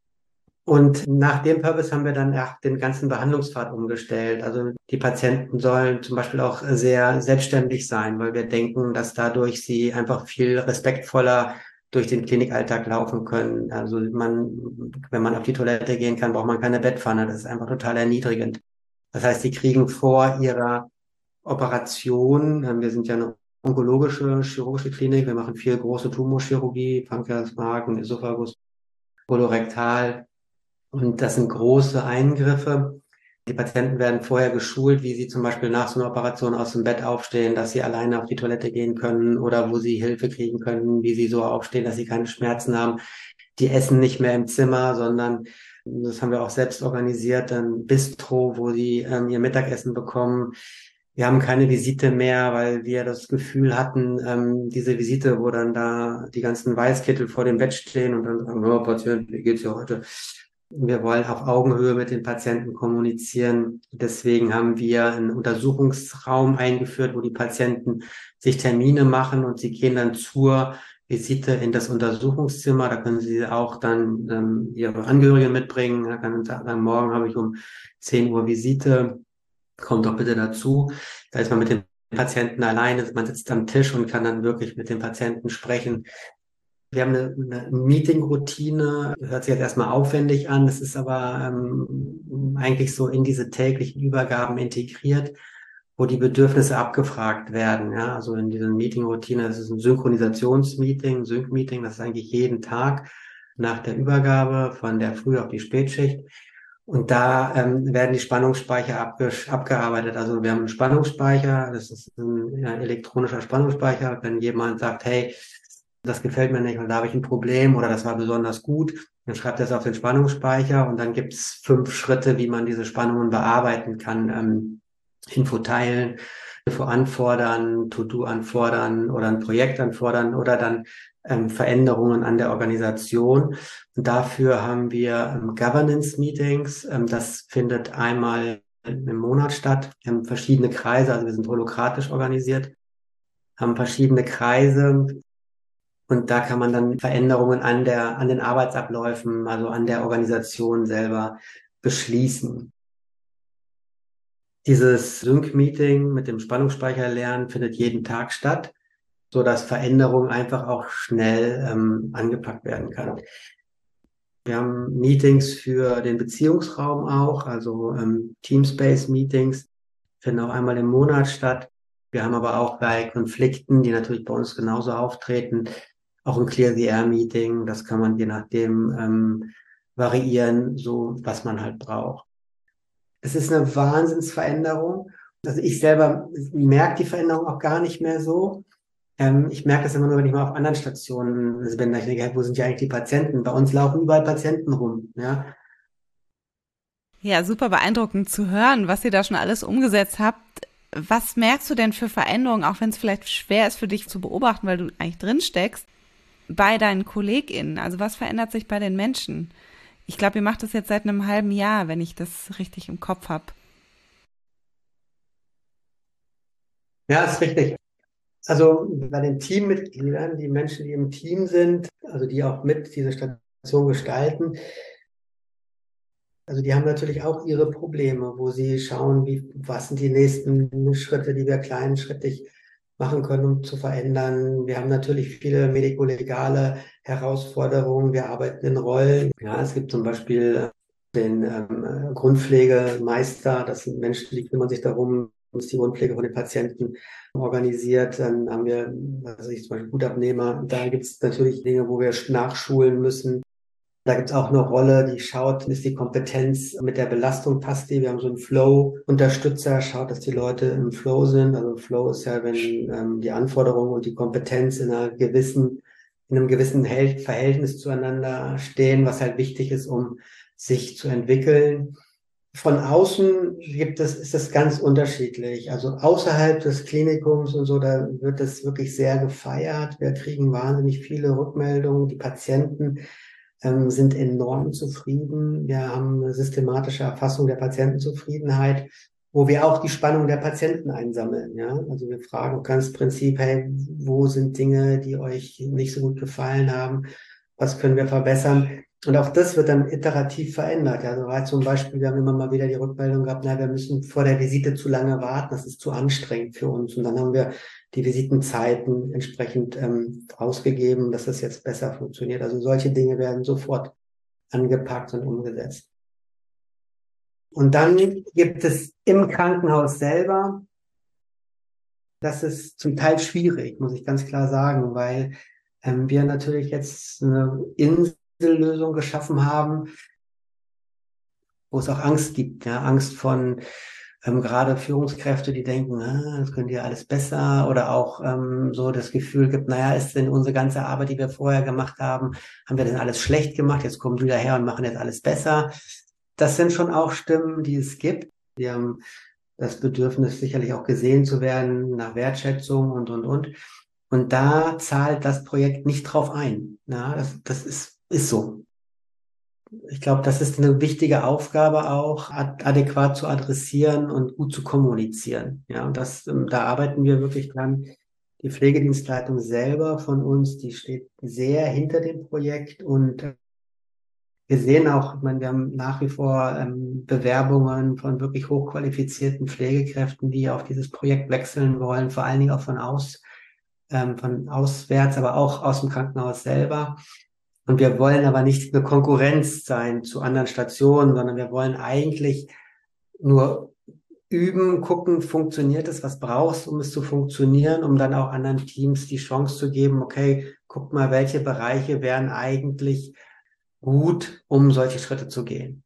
Und nach dem Purpose haben wir dann auch den ganzen Behandlungspfad umgestellt. Also die Patienten sollen zum Beispiel auch sehr selbstständig sein, weil wir denken, dass dadurch sie einfach viel respektvoller durch den Klinikalltag laufen können. Also man, wenn man auf die Toilette gehen kann, braucht man keine Bettpfanne. Das ist einfach total erniedrigend. Das heißt, sie kriegen vor ihrer Operation, wir sind ja eine onkologische, chirurgische Klinik, wir machen viel große Tumorchirurgie, Pankreas, Magen, Esophagus, Kolorektal. Und das sind große Eingriffe. Die Patienten werden vorher geschult, wie sie zum Beispiel nach so einer Operation aus dem Bett aufstehen, dass sie alleine auf die Toilette gehen können oder wo sie Hilfe kriegen können, wie sie so aufstehen, dass sie keine Schmerzen haben. Die essen nicht mehr im Zimmer, sondern, das haben wir auch selbst organisiert, ein Bistro, wo sie ähm, ihr Mittagessen bekommen. Wir haben keine Visite mehr, weil wir das Gefühl hatten, ähm, diese Visite, wo dann da die ganzen Weißkittel vor dem Bett stehen und dann sagen, oh, Patient, wie geht's dir heute? Wir wollen auf Augenhöhe mit den Patienten kommunizieren. Deswegen haben wir einen Untersuchungsraum eingeführt, wo die Patienten sich Termine machen und sie gehen dann zur Visite in das Untersuchungszimmer. Da können sie auch dann ähm, ihre Angehörigen mitbringen. Da kann man sagen, morgen habe ich um zehn Uhr Visite. Kommt doch bitte dazu. Da ist man mit den Patienten alleine. Man sitzt am Tisch und kann dann wirklich mit den Patienten sprechen. Wir haben eine, eine Meeting-Routine, hört sich jetzt erstmal aufwendig an, es ist aber ähm, eigentlich so in diese täglichen Übergaben integriert, wo die Bedürfnisse abgefragt werden. Ja, also in dieser Meeting-Routine, das ist ein Synchronisationsmeeting, Sync-Meeting, das ist eigentlich jeden Tag nach der Übergabe von der Früh- auf die Spätschicht. Und da ähm, werden die Spannungsspeicher abge abgearbeitet. Also wir haben einen Spannungsspeicher, das ist ein ja, elektronischer Spannungsspeicher. Wenn jemand sagt, hey, das gefällt mir nicht und da habe ich ein Problem oder das war besonders gut, dann schreibt er es auf den Spannungsspeicher und dann gibt es fünf Schritte, wie man diese Spannungen bearbeiten kann. Ähm, Info teilen, Info anfordern, To-Do anfordern oder ein Projekt anfordern oder dann ähm, Veränderungen an der Organisation. Und dafür haben wir ähm, Governance-Meetings. Ähm, das findet einmal im Monat statt. Wir haben verschiedene Kreise, also wir sind holokratisch organisiert, haben verschiedene Kreise. Und da kann man dann Veränderungen an der, an den Arbeitsabläufen, also an der Organisation selber beschließen. Dieses Sync-Meeting mit dem Spannungsspeicher lernen findet jeden Tag statt, so dass Veränderung einfach auch schnell ähm, angepackt werden kann. Wir haben Meetings für den Beziehungsraum auch, also ähm, Teamspace-Meetings finden auch einmal im Monat statt. Wir haben aber auch bei Konflikten, die natürlich bei uns genauso auftreten, auch ein Clear-the-Air-Meeting. Das kann man je nachdem ähm, variieren, so was man halt braucht. Es ist eine Wahnsinnsveränderung. Also ich selber merke die Veränderung auch gar nicht mehr so. Ähm, ich merke das immer nur, wenn ich mal auf anderen Stationen bin, da ich denke, wo sind ja eigentlich die Patienten? Bei uns laufen überall Patienten rum, ja. Ja, super beeindruckend zu hören, was ihr da schon alles umgesetzt habt. Was merkst du denn für Veränderungen, auch wenn es vielleicht schwer ist für dich zu beobachten, weil du eigentlich drin steckst, bei deinen KollegInnen? Also was verändert sich bei den Menschen? Ich glaube, ihr macht das jetzt seit einem halben Jahr, wenn ich das richtig im Kopf habe. Ja, ist richtig. Also bei den Teammitgliedern, die Menschen, die im Team sind, also die auch mit diese Station gestalten, also die haben natürlich auch ihre Probleme, wo sie schauen, wie, was sind die nächsten Schritte, die wir kleinschrittig machen können, um zu verändern. Wir haben natürlich viele medikolegale Herausforderungen. Wir arbeiten in Rollen. Ja, es gibt zum Beispiel den ähm, Grundpflegemeister. Das sind Menschen, die kümmern sich darum, dass die Grundpflege von den Patienten organisiert. Dann haben wir, also ich zum Beispiel Gutabnehmer. Da gibt es natürlich Dinge, wo wir nachschulen müssen. Da gibt es auch eine Rolle, die schaut, ist die Kompetenz mit der Belastung, passt die? Wir haben so einen Flow-Unterstützer, schaut, dass die Leute im Flow sind. Also Flow ist ja, wenn ähm, die Anforderungen und die Kompetenz in einer gewissen, in einem gewissen Verhältnis zueinander stehen, was halt wichtig ist, um sich zu entwickeln. Von außen gibt es, ist es ganz unterschiedlich. Also außerhalb des Klinikums und so, da wird es wirklich sehr gefeiert. Wir kriegen wahnsinnig viele Rückmeldungen. Die Patienten ähm, sind enorm zufrieden. Wir haben eine systematische Erfassung der Patientenzufriedenheit, wo wir auch die Spannung der Patienten einsammeln. Ja, also wir fragen ganz Prinzip, hey, wo sind Dinge, die euch nicht so gut gefallen haben? Was können wir verbessern? Und auch das wird dann iterativ verändert. Also weil zum Beispiel, wir haben immer mal wieder die Rückmeldung gehabt, na, wir müssen vor der Visite zu lange warten, das ist zu anstrengend für uns. Und dann haben wir die Visitenzeiten entsprechend ähm, ausgegeben, dass das jetzt besser funktioniert. Also solche Dinge werden sofort angepackt und umgesetzt. Und dann gibt es im Krankenhaus selber, das ist zum Teil schwierig, muss ich ganz klar sagen, weil ähm, wir natürlich jetzt eine Insellösung geschaffen haben, wo es auch Angst gibt, ja, Angst von ähm, gerade Führungskräfte, die denken, ah, das könnt ihr alles besser, oder auch ähm, so das Gefühl gibt, naja, ist denn unsere ganze Arbeit, die wir vorher gemacht haben, haben wir denn alles schlecht gemacht, jetzt kommen die daher und machen jetzt alles besser. Das sind schon auch Stimmen, die es gibt. Wir haben das Bedürfnis, sicherlich auch gesehen zu werden, nach Wertschätzung und, und, und. Und da zahlt das Projekt nicht drauf ein. Ja, das, das ist, ist so. Ich glaube, das ist eine wichtige Aufgabe auch, ad adäquat zu adressieren und gut zu kommunizieren. Ja, und das, ähm, da arbeiten wir wirklich dran. Die Pflegedienstleitung selber von uns, die steht sehr hinter dem Projekt, und äh, wir sehen auch, ich meine, wir haben nach wie vor ähm, Bewerbungen von wirklich hochqualifizierten Pflegekräften, die auf dieses Projekt wechseln wollen, vor allen Dingen auch von aus, ähm, von auswärts, aber auch aus dem Krankenhaus selber. Und wir wollen aber nicht eine Konkurrenz sein zu anderen Stationen, sondern wir wollen eigentlich nur üben, gucken, funktioniert es, was brauchst du, um es zu funktionieren, um dann auch anderen Teams die Chance zu geben, okay, guck mal, welche Bereiche wären eigentlich gut, um solche Schritte zu gehen.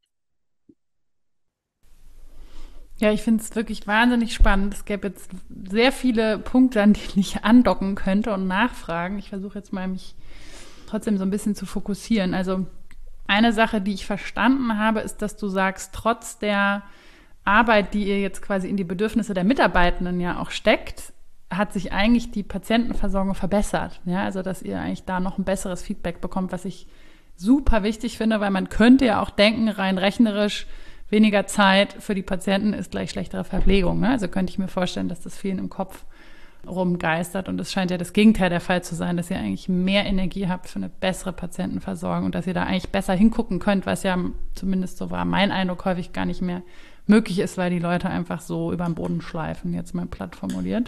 Ja, ich finde es wirklich wahnsinnig spannend. Es gäbe jetzt sehr viele Punkte, an denen ich andocken könnte und nachfragen. Ich versuche jetzt mal, mich trotzdem so ein bisschen zu fokussieren. Also eine Sache, die ich verstanden habe, ist, dass du sagst, trotz der Arbeit, die ihr jetzt quasi in die Bedürfnisse der Mitarbeitenden ja auch steckt, hat sich eigentlich die Patientenversorgung verbessert. Ja, also dass ihr eigentlich da noch ein besseres Feedback bekommt, was ich super wichtig finde, weil man könnte ja auch denken, rein rechnerisch, weniger Zeit für die Patienten ist gleich schlechtere Verpflegung. Ne? Also könnte ich mir vorstellen, dass das vielen im Kopf rumgeistert, und es scheint ja das Gegenteil der Fall zu sein, dass ihr eigentlich mehr Energie habt für eine bessere Patientenversorgung und dass ihr da eigentlich besser hingucken könnt, was ja zumindest so war mein Eindruck häufig gar nicht mehr möglich ist, weil die Leute einfach so über den Boden schleifen, jetzt mal platt formuliert.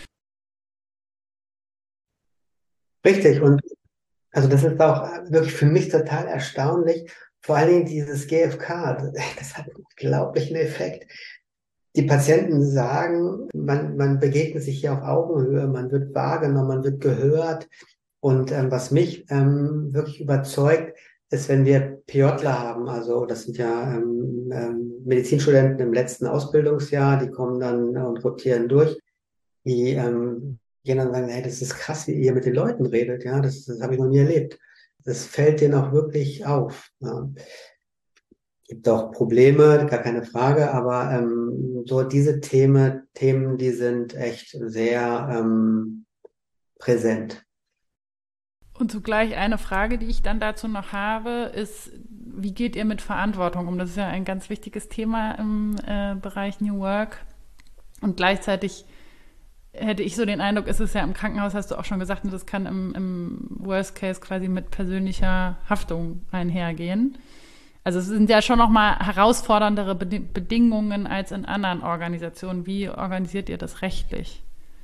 Richtig, und also das ist auch wirklich für mich total erstaunlich, vor allen Dingen dieses G F K, das hat einen unglaublichen Effekt. Die Patienten sagen, man, man begegnet sich hier auf Augenhöhe, man wird wahrgenommen, man wird gehört. Und ähm, was mich ähm, wirklich überzeugt, ist, wenn wir PJler haben, also das sind ja ähm, ähm, Medizinstudenten im letzten Ausbildungsjahr, die kommen dann äh, und rotieren durch, die ähm, gehen dann und sagen, hey, das ist krass, wie ihr mit den Leuten redet, ja, das, das habe ich noch nie erlebt. Das fällt denen auch wirklich auf. Ja. Gibt auch Probleme, gar keine Frage, aber ähm, so diese Themen, Themen, die sind echt sehr ähm, präsent. Und zugleich eine Frage, die ich dann dazu noch habe, ist, wie geht ihr mit Verantwortung um? Das ist ja ein ganz wichtiges Thema im äh, Bereich New Work. Und gleichzeitig hätte ich so den Eindruck, ist es ja im Krankenhaus, hast du auch schon gesagt, das kann im, im Worst Case quasi mit persönlicher Haftung einhergehen. Also es sind ja schon nochmal herausforderndere Bedingungen als in anderen Organisationen. Wie organisiert ihr das rechtlich?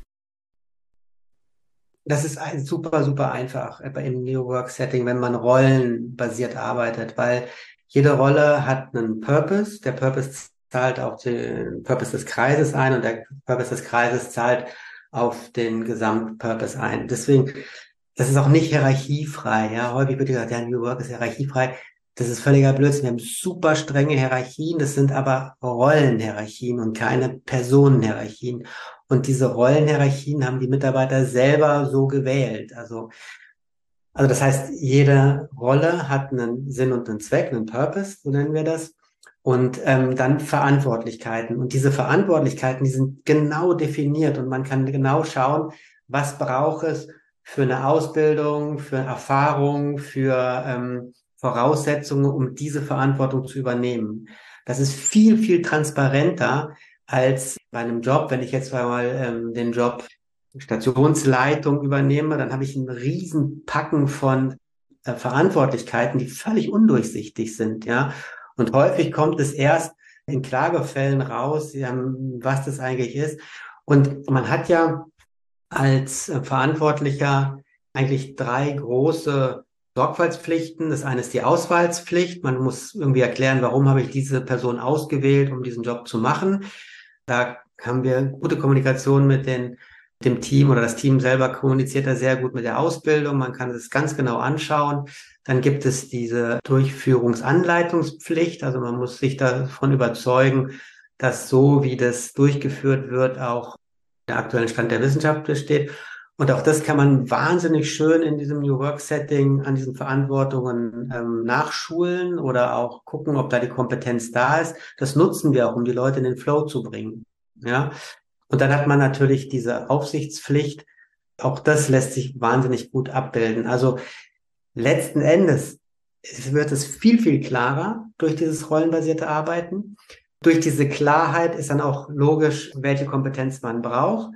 Das ist ein super, super einfach im New Work Setting, wenn man rollenbasiert arbeitet, weil jede Rolle hat einen Purpose. Der Purpose zahlt auf den Purpose des Kreises ein und der Purpose des Kreises zahlt auf den Gesamtpurpose ein. Deswegen, das ist auch nicht hierarchiefrei. Ja, häufig wird gesagt, ja, New Work ist hierarchiefrei. Das ist völliger Blödsinn. Wir haben super strenge Hierarchien. Das sind aber Rollenhierarchien und keine Personenhierarchien. Und diese Rollenhierarchien haben die Mitarbeiter selber so gewählt. Also, also das heißt, jede Rolle hat einen Sinn und einen Zweck, einen Purpose, so nennen wir das. Und ähm, dann Verantwortlichkeiten. Und diese Verantwortlichkeiten, die sind genau definiert und man kann genau schauen, was braucht es für eine Ausbildung, für Erfahrung, für ähm, Voraussetzungen, um diese Verantwortung zu übernehmen. Das ist viel, viel transparenter als bei einem Job. Wenn ich jetzt mal ähm, den Job Stationsleitung übernehme, dann habe ich einen riesen Packen von äh, Verantwortlichkeiten, die völlig undurchsichtig sind, ja. Und häufig kommt es erst in Klagefällen raus, ähm, was das eigentlich ist. Und man hat ja als äh, Verantwortlicher eigentlich drei große Sorgfaltspflichten. Das eine ist die Auswahlspflicht. Man muss irgendwie erklären, warum habe ich diese Person ausgewählt, um diesen Job zu machen. Da haben wir gute Kommunikation mit den, dem Team oder das Team selber kommuniziert da sehr gut mit der Ausbildung. Man kann es ganz genau anschauen. Dann gibt es diese Durchführungsanleitungspflicht. Also man muss sich davon überzeugen, dass so, wie das durchgeführt wird, auch der aktuelle Stand der Wissenschaft besteht. Und auch das kann man wahnsinnig schön in diesem New Work Setting an diesen Verantwortungen ähm, nachschulen oder auch gucken, ob da die Kompetenz da ist. Das nutzen wir auch, um die Leute in den Flow zu bringen. Ja. Und dann hat man natürlich diese Aufsichtspflicht. Auch das lässt sich wahnsinnig gut abbilden. Also letzten Endes wird es viel, viel klarer durch dieses rollenbasierte Arbeiten. Durch diese Klarheit ist dann auch logisch, welche Kompetenz man braucht.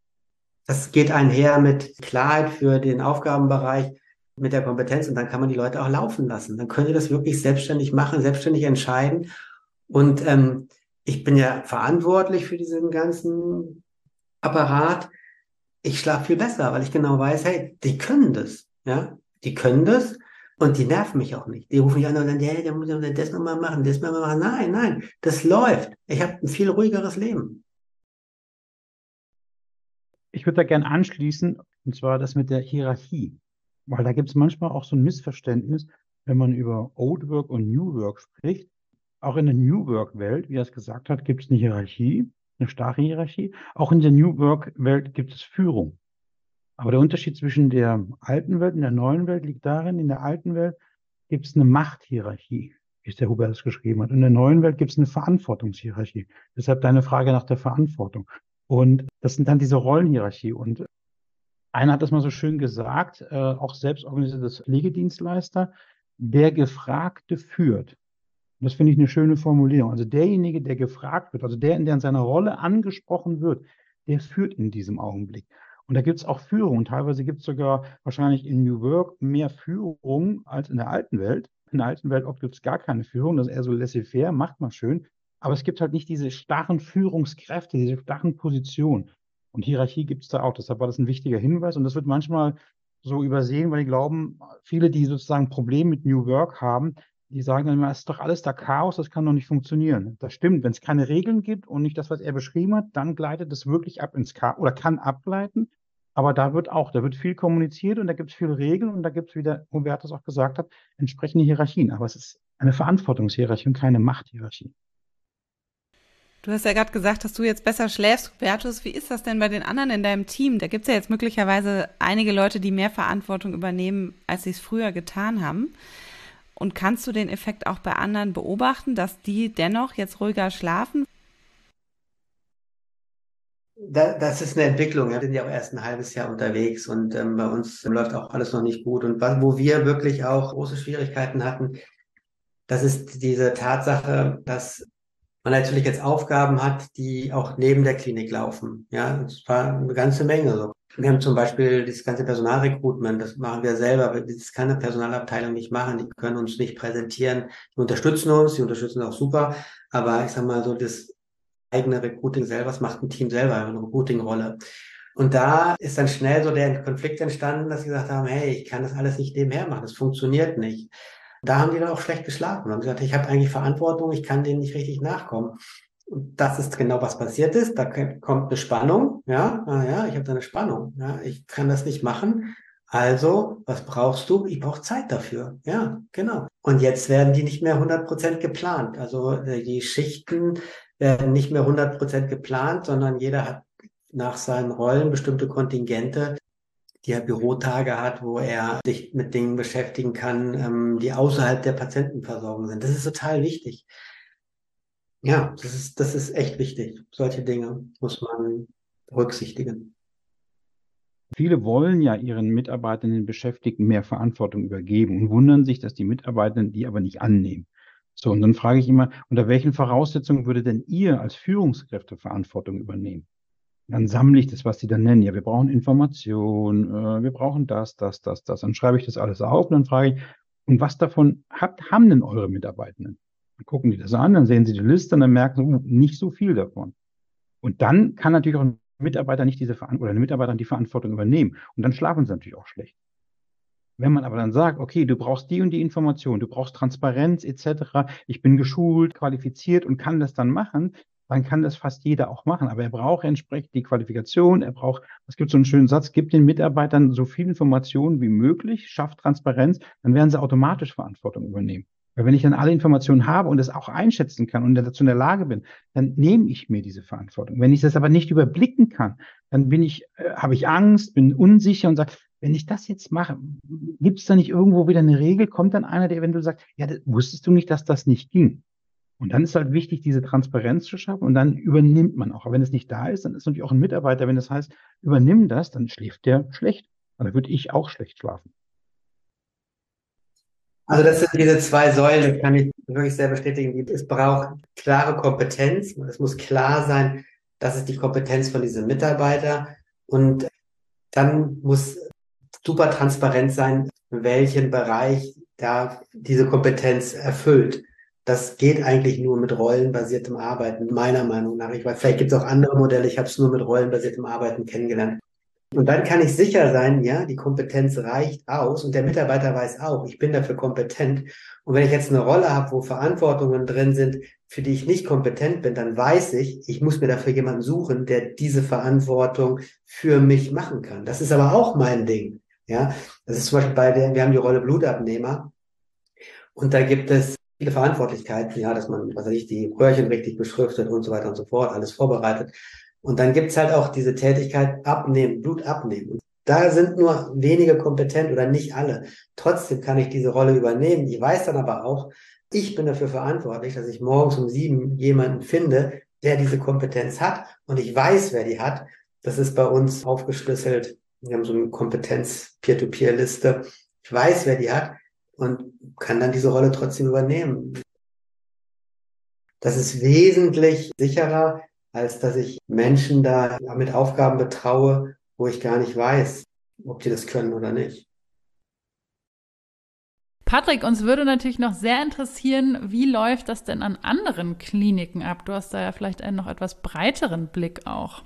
Das geht einher mit Klarheit für den Aufgabenbereich, mit der Kompetenz und dann kann man die Leute auch laufen lassen. Dann können die das wirklich selbstständig machen, selbstständig entscheiden. Und ähm, ich bin ja verantwortlich für diesen ganzen Apparat. Ich schlafe viel besser, weil ich genau weiß, hey, die können das, ja, die können das und die nerven mich auch nicht. Die rufen mich an und sagen, hey, der muss ja das nochmal machen, das nochmal machen. Nein, nein, das läuft. Ich habe ein viel ruhigeres Leben. Ich würde da gerne anschließen, und zwar das mit der Hierarchie. Weil da gibt es manchmal auch so ein Missverständnis, wenn man über Old Work und New Work spricht. Auch in der New Work-Welt, wie er es gesagt hat, gibt es eine Hierarchie, eine starre Hierarchie. Auch in der New Work-Welt gibt es Führung. Aber der Unterschied zwischen der alten Welt und der neuen Welt liegt darin, in der alten Welt gibt es eine Machthierarchie, wie es der Hubert es geschrieben hat. Und in der neuen Welt gibt es eine Verantwortungshierarchie. Deshalb deine Frage nach der Verantwortung. Und das sind dann diese Rollenhierarchie. Und einer hat das mal so schön gesagt, äh, auch selbstorganisiertes Pflegedienstleister, der Gefragte führt. Und das finde ich eine schöne Formulierung. Also derjenige, der gefragt wird, also der, der in seiner Rolle angesprochen wird, der führt in diesem Augenblick. Und da gibt es auch Führung. Teilweise gibt es sogar wahrscheinlich in New Work mehr Führung als in der alten Welt. In der alten Welt gibt es gar keine Führung. Das ist eher so laissez-faire, macht man schön. Aber es gibt halt nicht diese starren Führungskräfte, diese starren Positionen. Und Hierarchie gibt es da auch. Deshalb war das ein wichtiger Hinweis. Und das wird manchmal so übersehen, weil die glauben, viele, die sozusagen Probleme mit New Work haben, die sagen dann immer, es ist doch alles da Chaos, das kann doch nicht funktionieren. Das stimmt, wenn es keine Regeln gibt und nicht das, was er beschrieben hat, dann gleitet es wirklich ab ins Chaos oder kann abgleiten. Aber da wird auch, da wird viel kommuniziert und da gibt es viele Regeln und da gibt es, wie der Hubertus auch gesagt hat, entsprechende Hierarchien. Aber es ist eine Verantwortungshierarchie und keine Machthierarchie. Du hast ja gerade gesagt, dass du jetzt besser schläfst, Hubertus. Wie ist das denn bei den anderen in deinem Team? Da gibt es ja jetzt möglicherweise einige Leute, die mehr Verantwortung übernehmen, als sie es früher getan haben. Und kannst du den Effekt auch bei anderen beobachten, dass die dennoch jetzt ruhiger schlafen? Da, das ist eine Entwicklung. Wir sind ja auch erst ein halbes Jahr unterwegs und ähm, bei uns läuft auch alles noch nicht gut. Und was, wo wir wirklich auch große Schwierigkeiten hatten, das ist diese Tatsache, dass man natürlich jetzt Aufgaben hat, die auch neben der Klinik laufen. Ja, das war eine ganze Menge so. Wir haben zum Beispiel das ganze Personalrecruitment, das machen wir selber, weil das kann eine Personalabteilung nicht machen, die können uns nicht präsentieren, die unterstützen uns, die unterstützen auch super, aber ich sag mal so, das eigene Recruiting selber, das macht ein Team selber, eine Recruiting-Rolle. Und da ist dann schnell so der Konflikt entstanden, dass sie gesagt haben, hey, ich kann das alles nicht nebenher machen, das funktioniert nicht. Da haben die dann auch schlecht geschlafen und haben gesagt, ich habe eigentlich Verantwortung, ich kann denen nicht richtig nachkommen. Und das ist genau, was passiert ist. Da kommt eine Spannung, ja, ah, ja, ich habe da eine Spannung, ja, ich kann das nicht machen. Also, was brauchst du? Ich brauche Zeit dafür. Ja, genau. Und jetzt werden die nicht mehr hundert Prozent geplant. Also die Schichten werden nicht mehr hundert Prozent geplant, sondern jeder hat nach seinen Rollen bestimmte Kontingente, die er Bürotage hat, wo er sich mit Dingen beschäftigen kann, ähm, die außerhalb der Patientenversorgung sind. Das ist total wichtig. Ja, das ist, das ist echt wichtig. Solche Dinge muss man berücksichtigen. Viele wollen ja ihren Mitarbeitenden, Beschäftigten mehr Verantwortung übergeben und wundern sich, dass die Mitarbeitenden die aber nicht annehmen. So, und dann frage ich immer, unter welchen Voraussetzungen würde denn ihr als Führungskräfte Verantwortung übernehmen? Dann sammle ich das, was die dann nennen. Ja, wir brauchen Information, äh, wir brauchen das, das, das, das. Dann schreibe ich das alles auf und dann frage ich, und was davon habt, haben denn eure Mitarbeitenden? Dann gucken die das an, dann sehen sie die Liste und dann merken sie, uh, nicht so viel davon. Und dann kann natürlich auch ein Mitarbeiter nicht diese Verantwortung oder eine Mitarbeiterin die Verantwortung übernehmen. Und dann schlafen sie natürlich auch schlecht. Wenn man aber dann sagt, okay, du brauchst die und die Information, du brauchst Transparenz et cetera, ich bin geschult, qualifiziert und kann das dann machen, dann kann das fast jeder auch machen. Aber er braucht entsprechend die Qualifikation, er braucht, es gibt so einen schönen Satz, gibt den Mitarbeitern so viel Informationen wie möglich, schafft Transparenz, dann werden sie automatisch Verantwortung übernehmen. Weil wenn ich dann alle Informationen habe und es auch einschätzen kann und dazu in der Lage bin, dann nehme ich mir diese Verantwortung. Wenn ich das aber nicht überblicken kann, dann bin ich, äh, habe ich Angst, bin unsicher und sage, wenn ich das jetzt mache, gibt es da nicht irgendwo wieder eine Regel? Kommt dann einer, der eventuell sagt, ja, das, wusstest du nicht, dass das nicht ging? Und dann ist halt wichtig, diese Transparenz zu schaffen und dann übernimmt man auch. Aber wenn es nicht da ist, dann ist natürlich auch ein Mitarbeiter, wenn das heißt, übernimm das, dann schläft der schlecht. Dann würde ich auch schlecht schlafen. Also das sind diese zwei Säulen, das kann ich wirklich sehr bestätigen. Es braucht klare Kompetenz. Es muss klar sein, das ist die Kompetenz von diesem Mitarbeiter. Und dann muss super transparent sein, welchen Bereich da diese Kompetenz erfüllt. Das geht eigentlich nur mit rollenbasiertem Arbeiten, meiner Meinung nach. Ich weiß, vielleicht gibt es auch andere Modelle, ich habe es nur mit rollenbasiertem Arbeiten kennengelernt. Und dann kann ich sicher sein, ja, die Kompetenz reicht aus und der Mitarbeiter weiß auch, ich bin dafür kompetent. Und wenn ich jetzt eine Rolle habe, wo Verantwortungen drin sind, für die ich nicht kompetent bin, dann weiß ich, ich muss mir dafür jemanden suchen, der diese Verantwortung für mich machen kann. Das ist aber auch mein Ding. Ja, das ist zum Beispiel bei der, wir haben die Rolle Blutabnehmer und da gibt es viele Verantwortlichkeiten, ja, dass man, was weiß ich, die Röhrchen richtig beschriftet und so weiter und so fort, alles vorbereitet. Und dann gibt's halt auch diese Tätigkeit abnehmen, Blut abnehmen. Und da sind nur wenige kompetent oder nicht alle. Trotzdem kann ich diese Rolle übernehmen. Ich weiß dann aber auch, ich bin dafür verantwortlich, dass ich morgens um sieben jemanden finde, der diese Kompetenz hat. Und ich weiß, wer die hat. Das ist bei uns aufgeschlüsselt. Wir haben so eine Kompetenz-Peer-to-Peer-Liste. Ich weiß, wer die hat und kann dann diese Rolle trotzdem übernehmen. Das ist wesentlich sicherer, als dass ich Menschen da mit Aufgaben betraue, wo ich gar nicht weiß, ob die das können oder nicht. Patrick, uns würde natürlich noch sehr interessieren, wie läuft das denn an anderen Kliniken ab? Du hast da ja vielleicht einen noch etwas breiteren Blick auch.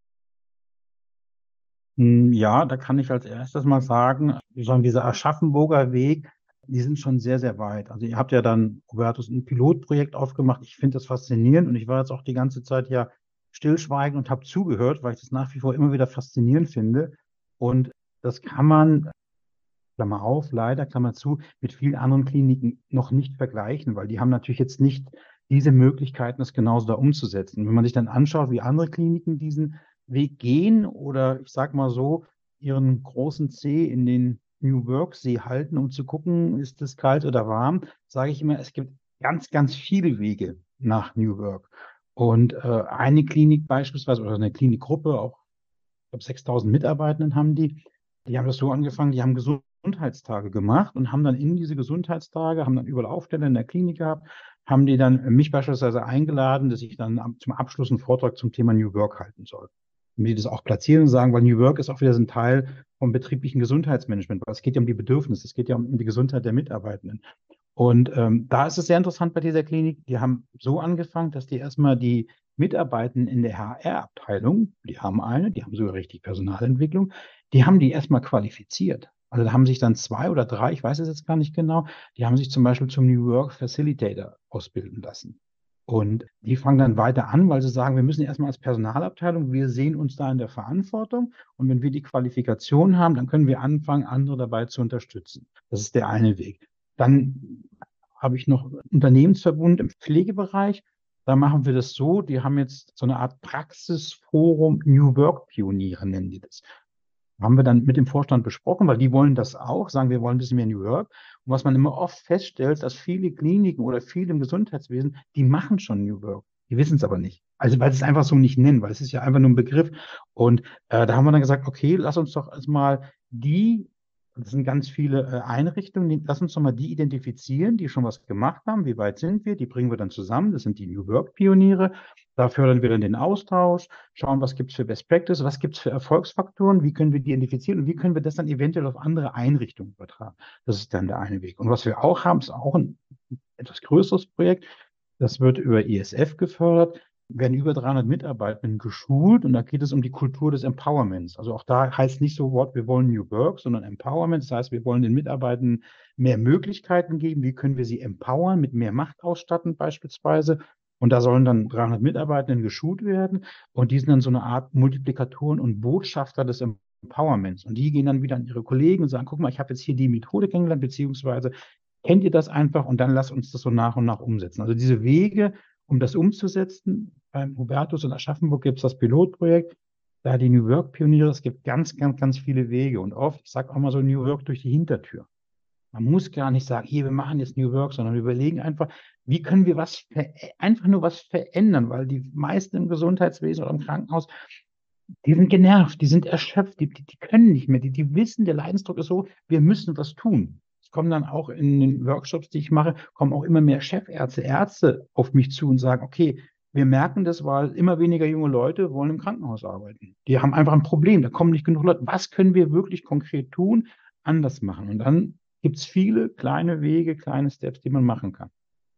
Ja, da kann ich als erstes mal sagen, sagen dieser Aschaffenburger Weg, die sind schon sehr, sehr weit. Also ihr habt ja dann, Hubertus, ein Pilotprojekt aufgemacht. Ich finde das faszinierend und ich war jetzt auch die ganze Zeit ja stillschweigend und habe zugehört, weil ich das nach wie vor immer wieder faszinierend finde. Und das kann man, Klammer auf, leider, Klammer zu, mit vielen anderen Kliniken noch nicht vergleichen, weil die haben natürlich jetzt nicht diese Möglichkeiten, das genauso da umzusetzen. Wenn man sich dann anschaut, wie andere Kliniken diesen Weg gehen oder ich sag mal so, ihren großen C in den New Work sie halten, um zu gucken, ist es kalt oder warm, sage ich immer, es gibt ganz, ganz viele Wege nach New Work. Und äh, eine Klinik beispielsweise oder eine Klinikgruppe, auch ich glaube sechstausend Mitarbeitenden haben die, die haben das so angefangen, die haben Gesundheitstage gemacht und haben dann in diese Gesundheitstage, haben dann überall Aufsteller in der Klinik gehabt, haben die dann mich beispielsweise eingeladen, dass ich dann am- zum Abschluss einen Vortrag zum Thema New Work halten soll. Und die das auch platzieren und sagen, weil New Work ist auch wieder so ein Teil vom betrieblichen Gesundheitsmanagement, weil es geht ja um die Bedürfnisse, es geht ja um, um die Gesundheit der Mitarbeitenden. Und ähm, da ist es sehr interessant bei dieser Klinik. Die haben so angefangen, dass die erstmal die Mitarbeitenden in der H R-Abteilung, die haben eine, die haben sogar richtig Personalentwicklung, die haben die erstmal qualifiziert. Also da haben sich dann zwei oder drei, ich weiß es jetzt gar nicht genau, die haben sich zum Beispiel zum New Work Facilitator ausbilden lassen. Und die fangen dann weiter an, weil sie sagen, wir müssen erstmal als Personalabteilung, wir sehen uns da in der Verantwortung. Und wenn wir die Qualifikation haben, dann können wir anfangen, andere dabei zu unterstützen. Das ist der eine Weg. Dann habe ich noch einen Unternehmensverbund im Pflegebereich. Da machen wir das so, die haben jetzt so eine Art Praxisforum New Work Pioniere, nennen die das. Haben wir dann mit dem Vorstand besprochen, weil die wollen das auch, sagen, wir wollen ein bisschen mehr New Work. Und was man immer oft feststellt, dass viele Kliniken oder viele im Gesundheitswesen, die machen schon New Work. Die wissen es aber nicht. Also weil sie es einfach so nicht nennen, weil es ist ja einfach nur ein Begriff. Und äh, da haben wir dann gesagt, okay, lass uns doch erstmal die, das sind ganz viele äh, Einrichtungen, die, lass uns doch mal die identifizieren, die schon was gemacht haben. Wie weit sind wir? Die bringen wir dann zusammen. Das sind die New Work Pioniere. Da fördern wir dann den Austausch, schauen, was gibt es für Best Practice, was gibt es für Erfolgsfaktoren, wie können wir die identifizieren und wie können wir das dann eventuell auf andere Einrichtungen übertragen. Das ist dann der eine Weg. Und was wir auch haben, ist auch ein etwas größeres Projekt. Das wird über I S F gefördert, werden über dreihundert Mitarbeitenden geschult und da geht es um die Kultur des Empowerments. Also auch da heißt nicht so Wort, wir wollen New Work, sondern Empowerment. Das heißt, wir wollen den Mitarbeitenden mehr Möglichkeiten geben. Wie können wir sie empowern, mit mehr Macht ausstatten beispielsweise? Und da sollen dann dreihundert Mitarbeitenden geschult werden und die sind dann so eine Art Multiplikatoren und Botschafter des Empowerments. Und die gehen dann wieder an ihre Kollegen und sagen, guck mal, ich habe jetzt hier die Methode kennengelernt, beziehungsweise kennt ihr das einfach und dann lasst uns das so nach und nach umsetzen. Also diese Wege, um das umzusetzen, beim Hubertus in Aschaffenburg gibt es das Pilotprojekt, da die New Work Pioniere, es gibt ganz, ganz, ganz viele Wege und oft, ich sage auch mal so New Work durch die Hintertür. Man muss gar nicht sagen, hier, wir machen jetzt New Work, sondern wir überlegen einfach, wie können wir was, einfach nur was verändern, weil die meisten im Gesundheitswesen oder im Krankenhaus, die sind genervt, die sind erschöpft, die, die, die können nicht mehr, die, die wissen, der Leidensdruck ist so, wir müssen was tun. Es kommen dann auch in den Workshops, die ich mache, kommen auch immer mehr Chefärzte, Ärzte auf mich zu und sagen, okay, wir merken das, weil immer weniger junge Leute wollen im Krankenhaus arbeiten. Die haben einfach ein Problem, da kommen nicht genug Leute. Was können wir wirklich konkret tun, anders machen? Und dann gibt es viele kleine Wege, kleine Steps, die man machen kann.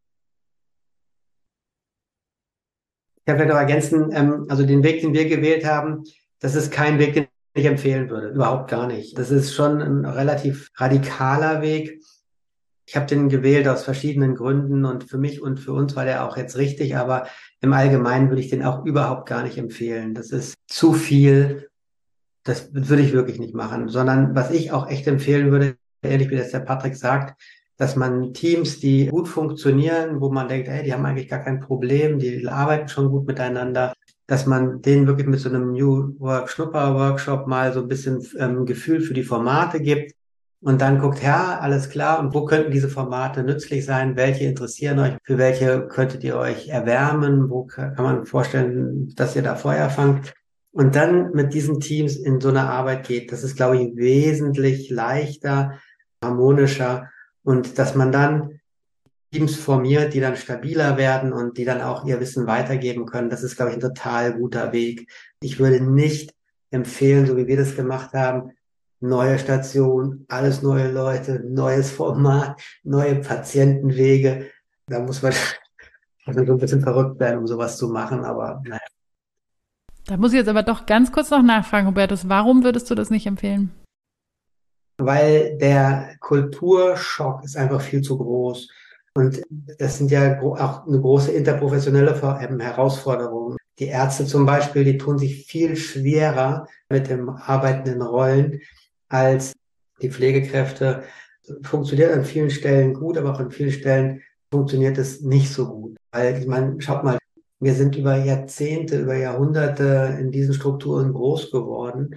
Ich kann vielleicht noch ergänzen, ähm, also den Weg, den wir gewählt haben, das ist kein Weg, den ich empfehlen würde. Überhaupt gar nicht. Das ist schon ein relativ radikaler Weg. Ich habe den gewählt aus verschiedenen Gründen und für mich und für uns war der auch jetzt richtig, aber im Allgemeinen würde ich den auch überhaupt gar nicht empfehlen. Das ist zu viel. Das würde ich wirklich nicht machen, sondern was ich auch echt empfehlen würde, ähnlich wie das der Patrick sagt, dass man Teams, die gut funktionieren, wo man denkt, hey, die haben eigentlich gar kein Problem, die arbeiten schon gut miteinander, dass man denen wirklich mit so einem New Work Schnupper-Workshop mal so ein bisschen ähm, Gefühl für die Formate gibt und dann guckt, ja, alles klar, und wo könnten diese Formate nützlich sein? Welche interessieren euch? Für welche könntet ihr euch erwärmen? Wo kann man vorstellen, dass ihr da Feuer fangt? Und dann mit diesen Teams in so eine Arbeit geht, das ist, glaube ich, wesentlich leichter, harmonischer und dass man dann Teams formiert, die dann stabiler werden und die dann auch ihr Wissen weitergeben können. Das ist, glaube ich, ein total guter Weg. Ich würde nicht empfehlen, so wie wir das gemacht haben, neue Station, alles neue Leute, neues Format, neue Patientenwege. Da muss man so ein bisschen verrückt werden, um sowas zu machen, aber naja. Da muss ich jetzt aber doch ganz kurz noch nachfragen, Hubertus, warum würdest du das nicht empfehlen? Weil der Kulturschock ist einfach viel zu groß. Und das sind ja auch eine große interprofessionelle Herausforderung. Die Ärzte zum Beispiel, die tun sich viel schwerer mit dem Arbeiten in Rollen als die Pflegekräfte. Funktioniert an vielen Stellen gut, aber auch an vielen Stellen funktioniert es nicht so gut. Weil, ich meine, schaut mal, wir sind über Jahrzehnte, über Jahrhunderte in diesen Strukturen groß geworden.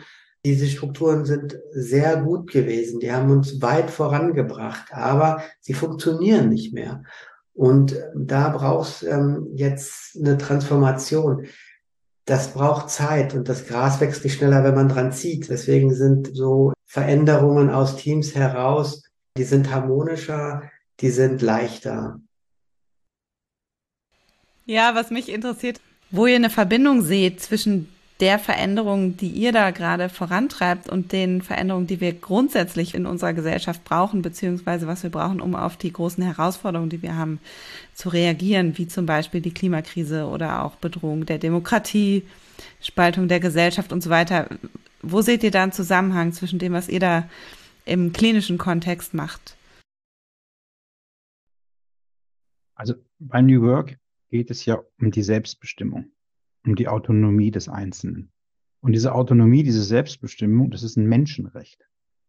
Diese Strukturen sind sehr gut gewesen. Die haben uns weit vorangebracht, aber sie funktionieren nicht mehr. Und da braucht es ähm, jetzt eine Transformation. Das braucht Zeit und das Gras wächst nicht schneller, wenn man dran zieht. Deswegen sind so Veränderungen aus Teams heraus, die sind harmonischer, die sind leichter. Ja, was mich interessiert, wo ihr eine Verbindung seht zwischen der Veränderung, die ihr da gerade vorantreibt und den Veränderungen, die wir grundsätzlich in unserer Gesellschaft brauchen, beziehungsweise was wir brauchen, um auf die großen Herausforderungen, die wir haben, zu reagieren, wie zum Beispiel die Klimakrise oder auch Bedrohung der Demokratie, Spaltung der Gesellschaft und so weiter. Wo seht ihr da einen Zusammenhang zwischen dem, was ihr da im klinischen Kontext macht? Also bei New Work geht es ja um die Selbstbestimmung, um die Autonomie des Einzelnen. Und diese Autonomie, diese Selbstbestimmung, das ist ein Menschenrecht.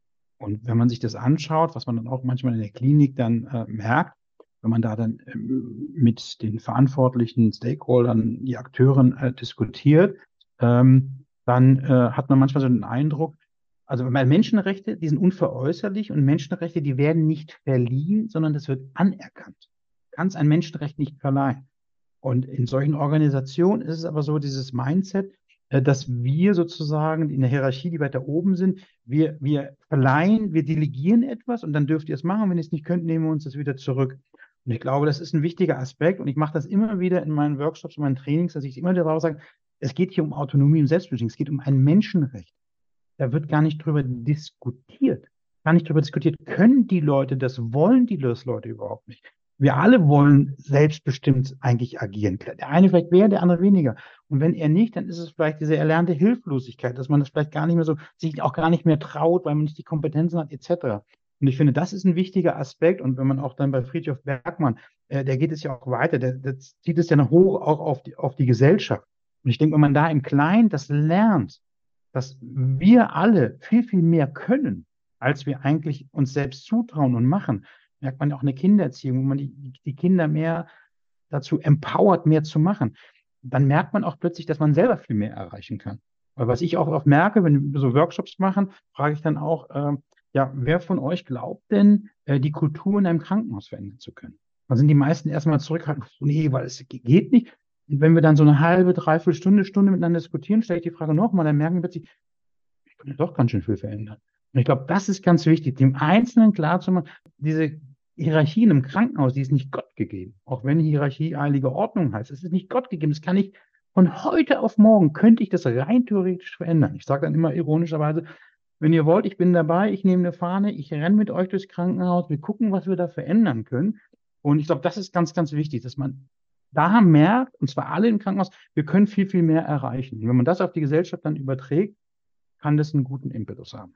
Und wenn man sich das anschaut, was man dann auch manchmal in der Klinik dann äh, merkt, wenn man da dann ähm, mit den verantwortlichen Stakeholdern, die Akteuren äh, diskutiert, ähm, dann äh, hat man manchmal so den Eindruck, also weil Menschenrechte, die sind unveräußerlich und Menschenrechte, die werden nicht verliehen, sondern das wird anerkannt. Du kannst ein Menschenrecht nicht verleihen. Und in solchen Organisationen ist es aber so, dieses Mindset, äh, dass wir sozusagen in der Hierarchie, die weiter oben sind, wir, wir verleihen, wir delegieren etwas und dann dürft ihr es machen. Wenn ihr es nicht könnt, nehmen wir uns das wieder zurück. Und ich glaube, das ist ein wichtiger Aspekt und ich mache das immer wieder in meinen Workshops, in meinen Trainings, dass ich immer darauf sage, es geht hier um Autonomie und Selbstbestimmung, es geht um ein Menschenrecht. Da wird gar nicht drüber diskutiert. Gar nicht drüber diskutiert, können die Leute das, wollen die das Leute überhaupt nicht? Wir alle wollen selbstbestimmt eigentlich agieren. Der eine vielleicht mehr, der andere weniger. Und wenn er nicht, dann ist es vielleicht diese erlernte Hilflosigkeit, dass man das vielleicht gar nicht mehr so, sich auch gar nicht mehr traut, weil man nicht die Kompetenzen hat, et cetera. Und ich finde, das ist ein wichtiger Aspekt. Und wenn man auch dann bei Friedrich Bergmann, äh, der geht es ja auch weiter, der, der zieht es ja noch hoch auch auf die, auf die Gesellschaft. Und ich denke, wenn man da im Kleinen das lernt, dass wir alle viel, viel mehr können, als wir eigentlich uns selbst zutrauen und machen, merkt man auch eine Kindererziehung, wo man die, die Kinder mehr dazu empowert, mehr zu machen. Dann merkt man auch plötzlich, dass man selber viel mehr erreichen kann. Weil was ich auch oft merke, wenn wir so Workshops machen, frage ich dann auch, äh, ja, wer von euch glaubt denn, äh, die Kultur in einem Krankenhaus verändern zu können? Dann sind die meisten erstmal zurückhaltend, nee, weil es geht nicht. Und wenn wir dann so eine halbe, dreiviertel Stunde, Stunde miteinander diskutieren, stelle ich die Frage nochmal, dann merken wir plötzlich, ich kann doch ganz schön viel verändern. Und ich glaube, das ist ganz wichtig, dem Einzelnen klarzumachen, diese Hierarchien im Krankenhaus, die ist nicht Gott gegeben. Auch wenn Hierarchie heilige Ordnung heißt, es ist nicht Gott gegeben. Das kann ich von heute auf morgen, könnte ich das rein theoretisch verändern. Ich sage dann immer ironischerweise, wenn ihr wollt, ich bin dabei, ich nehme eine Fahne, ich renne mit euch durchs Krankenhaus, wir gucken, was wir da verändern können. Und ich glaube, das ist ganz, ganz wichtig, dass man da merkt, und zwar alle im Krankenhaus, wir können viel, viel mehr erreichen. Und wenn man das auf die Gesellschaft dann überträgt, kann das einen guten Impetus haben.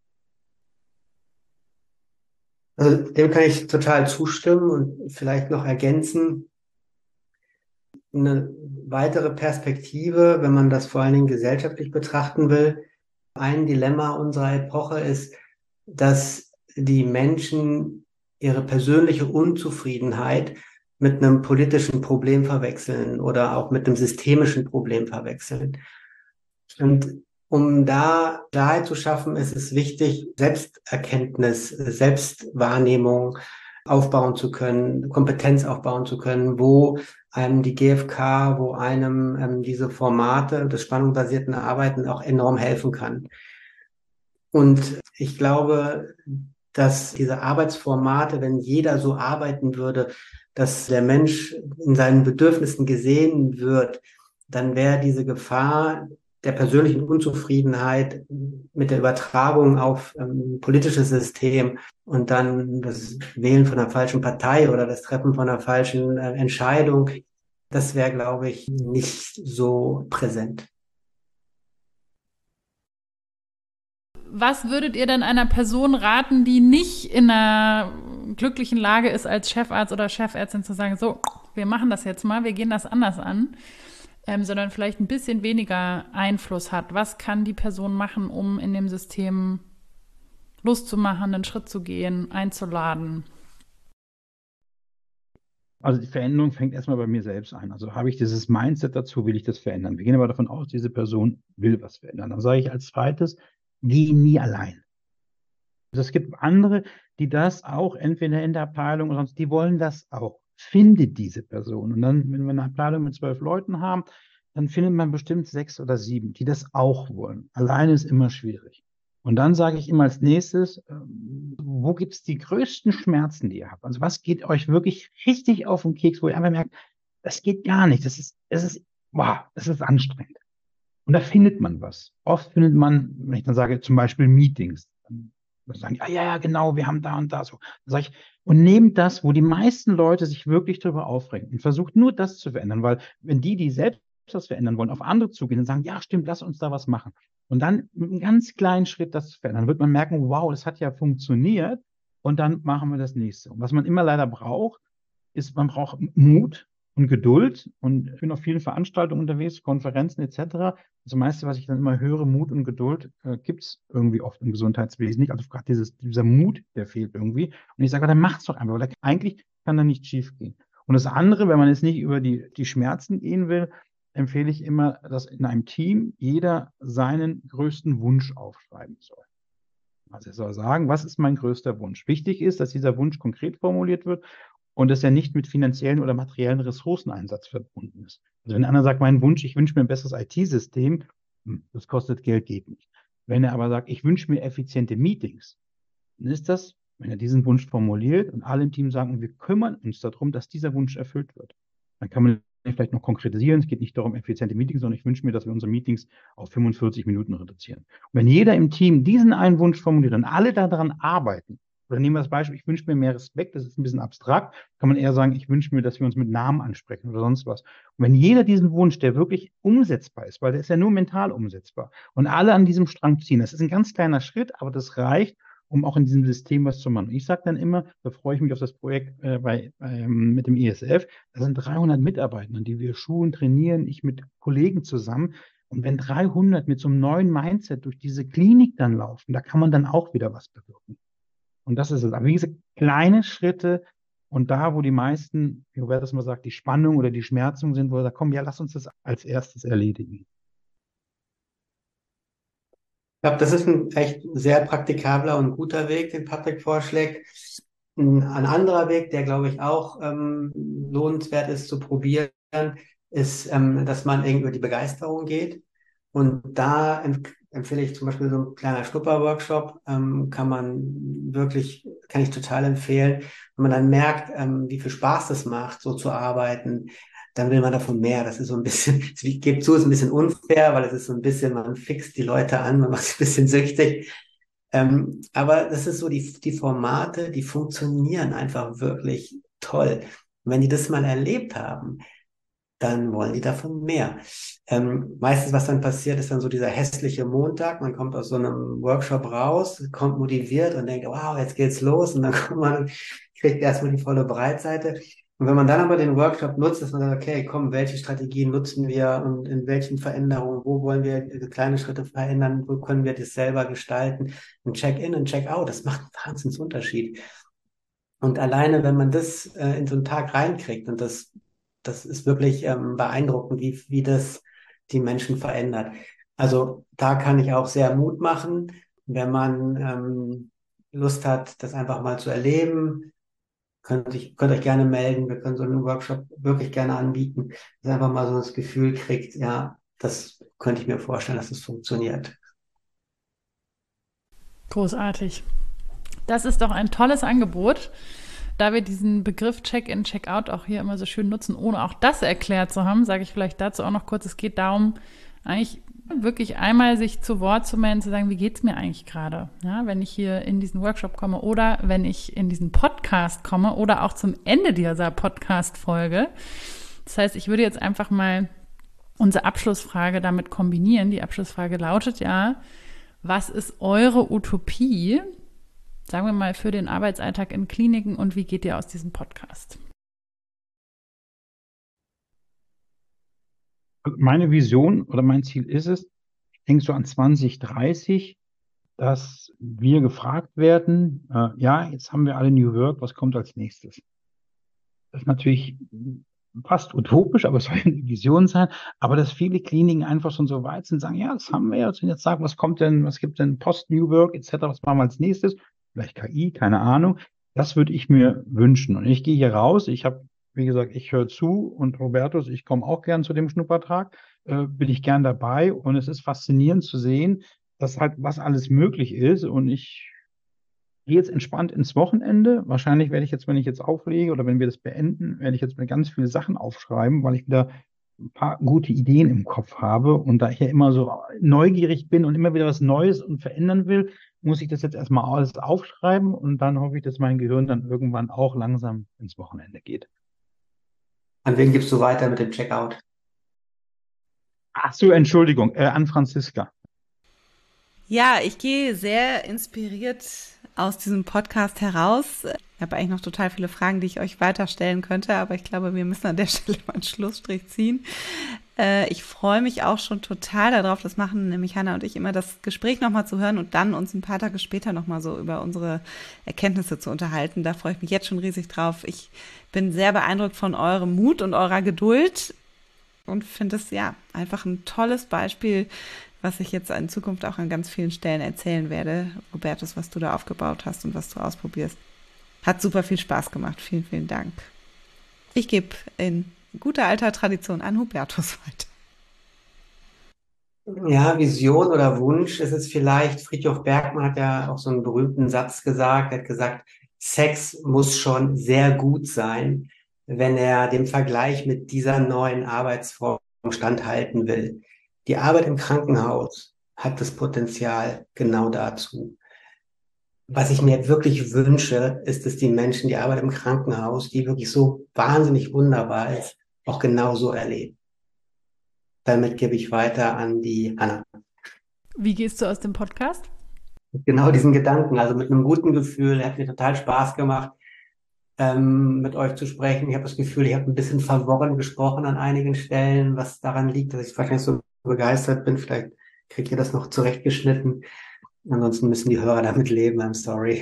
Also dem kann ich total zustimmen und vielleicht noch ergänzen. Eine weitere Perspektive, wenn man das vor allen Dingen gesellschaftlich betrachten will. Ein Dilemma unserer Epoche ist, dass die Menschen ihre persönliche Unzufriedenheit mit einem politischen Problem verwechseln oder auch mit einem systemischen Problem verwechseln. Und um da Klarheit zu schaffen, ist es wichtig, Selbsterkenntnis, Selbstwahrnehmung aufbauen zu können, Kompetenz aufbauen zu können, wo einem die G F K, wo einem ähm, diese Formate des spannungsbasierten Arbeiten auch enorm helfen kann. Und ich glaube, dass diese Arbeitsformate, wenn jeder so arbeiten würde, dass der Mensch in seinen Bedürfnissen gesehen wird, dann wäre diese Gefahr der persönlichen Unzufriedenheit mit der Übertragung auf ähm, politisches System und dann das Wählen von einer falschen Partei oder das Treffen von einer falschen äh, Entscheidung, das wäre, glaube ich, nicht so präsent. Was würdet ihr denn einer Person raten, die nicht in einer glücklichen Lage ist, als Chefarzt oder Chefärztin zu sagen, so, wir machen das jetzt mal, wir gehen das anders an, ähm, sondern vielleicht ein bisschen weniger Einfluss hat? Was kann die Person machen, um in dem System Lust zu machen, einen Schritt zu gehen, einzuladen? Also die Veränderung fängt erstmal bei mir selbst an. Also habe ich dieses Mindset dazu, will ich das verändern? Wir gehen aber davon aus, diese Person will was verändern. Dann sage ich als zweites, geh nie allein. Also es gibt andere, die das auch entweder in der Abteilung oder sonst, die wollen das auch. Findet diese Person. Und dann, wenn wir eine Abteilung mit zwölf Leuten haben, dann findet man bestimmt sechs oder sieben, die das auch wollen. Alleine ist immer schwierig. Und dann sage ich immer als nächstes, ähm, wo gibt es die größten Schmerzen, die ihr habt? Also was geht euch wirklich richtig auf den Keks, wo ihr einfach merkt, das geht gar nicht. Das ist, es ist, wow, das ist anstrengend. Und da findet man was. Oft findet man, wenn ich dann sage, zum Beispiel Meetings, dann sagen die, ah, ja, ja, genau, wir haben da und da so. Dann sage ich, und nehmt das, wo die meisten Leute sich wirklich darüber aufregen und versucht nur das zu verändern, weil wenn die, die selbst was verändern wollen, auf andere zugehen und sagen, ja, stimmt, lass uns da was machen. Und dann mit einem ganz kleinen Schritt das zu verändern, wird man merken, wow, das hat ja funktioniert und dann machen wir das nächste. Und was man immer leider braucht, ist, man braucht Mut und Geduld. Und ich bin auf vielen Veranstaltungen unterwegs, Konferenzen et cetera. Das meiste, was ich dann immer höre, Mut und Geduld, äh, gibt es irgendwie oft im Gesundheitswesen nicht. Also gerade dieses, dieser Mut, der fehlt irgendwie. Und ich sage, dann macht's doch einfach, weil eigentlich kann da nicht schief gehen. Und das andere, wenn man jetzt nicht über die, die Schmerzen gehen will, empfehle ich immer, dass in einem Team jeder seinen größten Wunsch aufschreiben soll. Also er soll sagen, was ist mein größter Wunsch? Wichtig ist, dass dieser Wunsch konkret formuliert wird und dass er nicht mit finanziellen oder materiellen Ressourceneinsatz verbunden ist. Also wenn einer sagt, mein Wunsch, ich wünsche mir ein besseres I T-System, das kostet Geld, geht nicht. Wenn er aber sagt, ich wünsche mir effiziente Meetings, dann ist das, wenn er diesen Wunsch formuliert und alle im Team sagen, wir kümmern uns darum, dass dieser Wunsch erfüllt wird. Dann kann man vielleicht noch konkretisieren. Es geht nicht darum, effiziente Meetings, sondern ich wünsche mir, dass wir unsere Meetings auf fünfundvierzig Minuten reduzieren. Und wenn jeder im Team diesen einen Wunsch formuliert und alle daran arbeiten, oder nehmen wir das Beispiel, ich wünsche mir mehr Respekt, das ist ein bisschen abstrakt, kann man eher sagen, ich wünsche mir, dass wir uns mit Namen ansprechen oder sonst was. Und wenn jeder diesen Wunsch, der wirklich umsetzbar ist, weil der ist ja nur mental umsetzbar, und alle an diesem Strang ziehen, das ist ein ganz kleiner Schritt, aber das reicht, um auch in diesem System was zu machen. Ich sage dann immer, da freue ich mich auf das Projekt äh, bei, ähm, mit dem E S F, da sind dreihundert Mitarbeiter, die wir schulen, trainieren, ich mit Kollegen zusammen. Und wenn dreihundert mit so einem neuen Mindset durch diese Klinik dann laufen, da kann man dann auch wieder was bewirken. Und das ist es. Aber wie gesagt, kleine Schritte und da, wo die meisten, wie Robert das mal sagt, die Spannung oder die Schmerzungen sind, wo er sagt, komm, ja, lass uns das als erstes erledigen. Ich glaube, das ist ein echt sehr praktikabler und guter Weg, den Patrick vorschlägt. Ein, ein anderer Weg, der, glaube ich, auch ähm, lohnenswert ist zu probieren, ist, ähm, dass man irgendwie über die Begeisterung geht. Und da empf empfehle ich zum Beispiel so ein kleiner Schnupperworkshop, ähm, kann man wirklich, kann ich total empfehlen. Wenn man dann merkt, ähm, wie viel Spaß das macht, so zu arbeiten, dann will man davon mehr. Das ist so ein bisschen, ich gebe zu, ist ein bisschen unfair, weil es ist so ein bisschen, man fixt die Leute an, man macht sie ein bisschen süchtig. Ähm, aber das ist so, die, die Formate, die funktionieren einfach wirklich toll. Und wenn die das mal erlebt haben, dann wollen die davon mehr. Ähm, meistens, was dann passiert, ist dann so dieser hässliche Montag. Man kommt aus so einem Workshop raus, kommt motiviert und denkt, wow, jetzt geht's los. Und dann kommt man, kriegt erstmal die volle Breitseite. Und wenn man dann aber den Workshop nutzt, dass man sagt, okay, komm, welche Strategien nutzen wir und in welchen Veränderungen, wo wollen wir kleine Schritte verändern, wo können wir das selber gestalten? Ein Check-in und Check-out, das macht einen Wahnsinnsunterschied. Und alleine, wenn man das äh, in so einen Tag reinkriegt, und das, das ist wirklich ähm, beeindruckend, wie, wie das die Menschen verändert. Also da kann ich auch sehr Mut machen, wenn man ähm, Lust hat, das einfach mal zu erleben. Könnt, ich, könnt euch gerne melden. Wir können so einen Workshop wirklich gerne anbieten, dass einfach mal so das Gefühl kriegt, ja, das könnte ich mir vorstellen, dass es funktioniert. Großartig. Das ist doch ein tolles Angebot, da wir diesen Begriff Check-in, Check-out auch hier immer so schön nutzen, ohne auch das erklärt zu haben, sage ich vielleicht dazu auch noch kurz, es geht darum, eigentlich wirklich einmal sich zu Wort zu melden, zu sagen, wie geht's mir eigentlich gerade, ja, wenn ich hier in diesen Workshop komme oder wenn ich in diesen Podcast komme oder auch zum Ende dieser Podcast-Folge. Das heißt, ich würde jetzt einfach mal unsere Abschlussfrage damit kombinieren. Die Abschlussfrage lautet ja, was ist eure Utopie, sagen wir mal, für den Arbeitsalltag in Kliniken und wie geht ihr aus diesem Podcast? Meine Vision oder mein Ziel ist es, ich denke so an zwanzig dreißig, dass wir gefragt werden, äh, ja, jetzt haben wir alle New Work, was kommt als nächstes? Das ist natürlich fast utopisch, aber es soll ja eine Vision sein, aber dass viele Kliniken einfach schon so weit sind, sagen, ja, das haben wir jetzt, und jetzt sagen, was kommt denn, was gibt denn Post-New Work et cetera, was machen wir als nächstes? Vielleicht K I, keine Ahnung. Das würde ich mir wünschen. Und ich gehe hier raus, ich habe, wie gesagt, ich höre zu und Hubertus, ich komme auch gern zu dem Schnuppertag, äh, bin ich gern dabei und es ist faszinierend zu sehen, dass halt was alles möglich ist und ich gehe jetzt entspannt ins Wochenende. Wahrscheinlich werde ich jetzt, wenn ich jetzt auflege oder wenn wir das beenden, werde ich jetzt mir ganz viele Sachen aufschreiben, weil ich wieder ein paar gute Ideen im Kopf habe. Und da ich ja immer so neugierig bin und immer wieder was Neues und verändern will, muss ich das jetzt erstmal alles aufschreiben und dann hoffe ich, dass mein Gehirn dann irgendwann auch langsam ins Wochenende geht. An wen gibst du weiter mit dem Checkout? Ach so, Entschuldigung, äh, an Franziska. Ja, ich gehe sehr inspiriert aus diesem Podcast heraus. Ich habe eigentlich noch total viele Fragen, die ich euch weiterstellen könnte, aber ich glaube, wir müssen an der Stelle mal einen Schlussstrich ziehen. Äh, ich freue mich auch schon total darauf, das machen nämlich Hannah und ich immer, das Gespräch nochmal zu hören und dann uns ein paar Tage später nochmal so über unsere Erkenntnisse zu unterhalten. Da freue ich mich jetzt schon riesig drauf. Ich bin sehr beeindruckt von eurem Mut und eurer Geduld und finde es ja einfach ein tolles Beispiel, was ich jetzt in Zukunft auch an ganz vielen Stellen erzählen werde. Hubertus, was du da aufgebaut hast und was du ausprobierst. Hat super viel Spaß gemacht. Vielen, vielen Dank. Ich gebe in guter alter Tradition an Hubertus weiter. Ja, Vision oder Wunsch ist es vielleicht. Frithjof Bergmann hat ja auch so einen berühmten Satz gesagt. Er hat gesagt, Sex muss schon sehr gut sein, wenn er dem Vergleich mit dieser neuen Arbeitsform standhalten will. Die Arbeit im Krankenhaus hat das Potenzial genau dazu. Was ich mir wirklich wünsche, ist, dass die Menschen die Arbeit im Krankenhaus, die wirklich so wahnsinnig wunderbar ist, auch genauso erleben. Damit gebe ich weiter an die Hannah. Wie gehst du aus dem Podcast? Mit genau diesen Gedanken, also mit einem guten Gefühl. Hat mir total Spaß gemacht, ähm, mit euch zu sprechen. Ich habe das Gefühl, ich habe ein bisschen verworren gesprochen an einigen Stellen, was daran liegt, dass ich wahrscheinlich so begeistert bin. Vielleicht kriegt ihr das noch zurechtgeschnitten. Ansonsten müssen die Hörer damit leben. I'm sorry.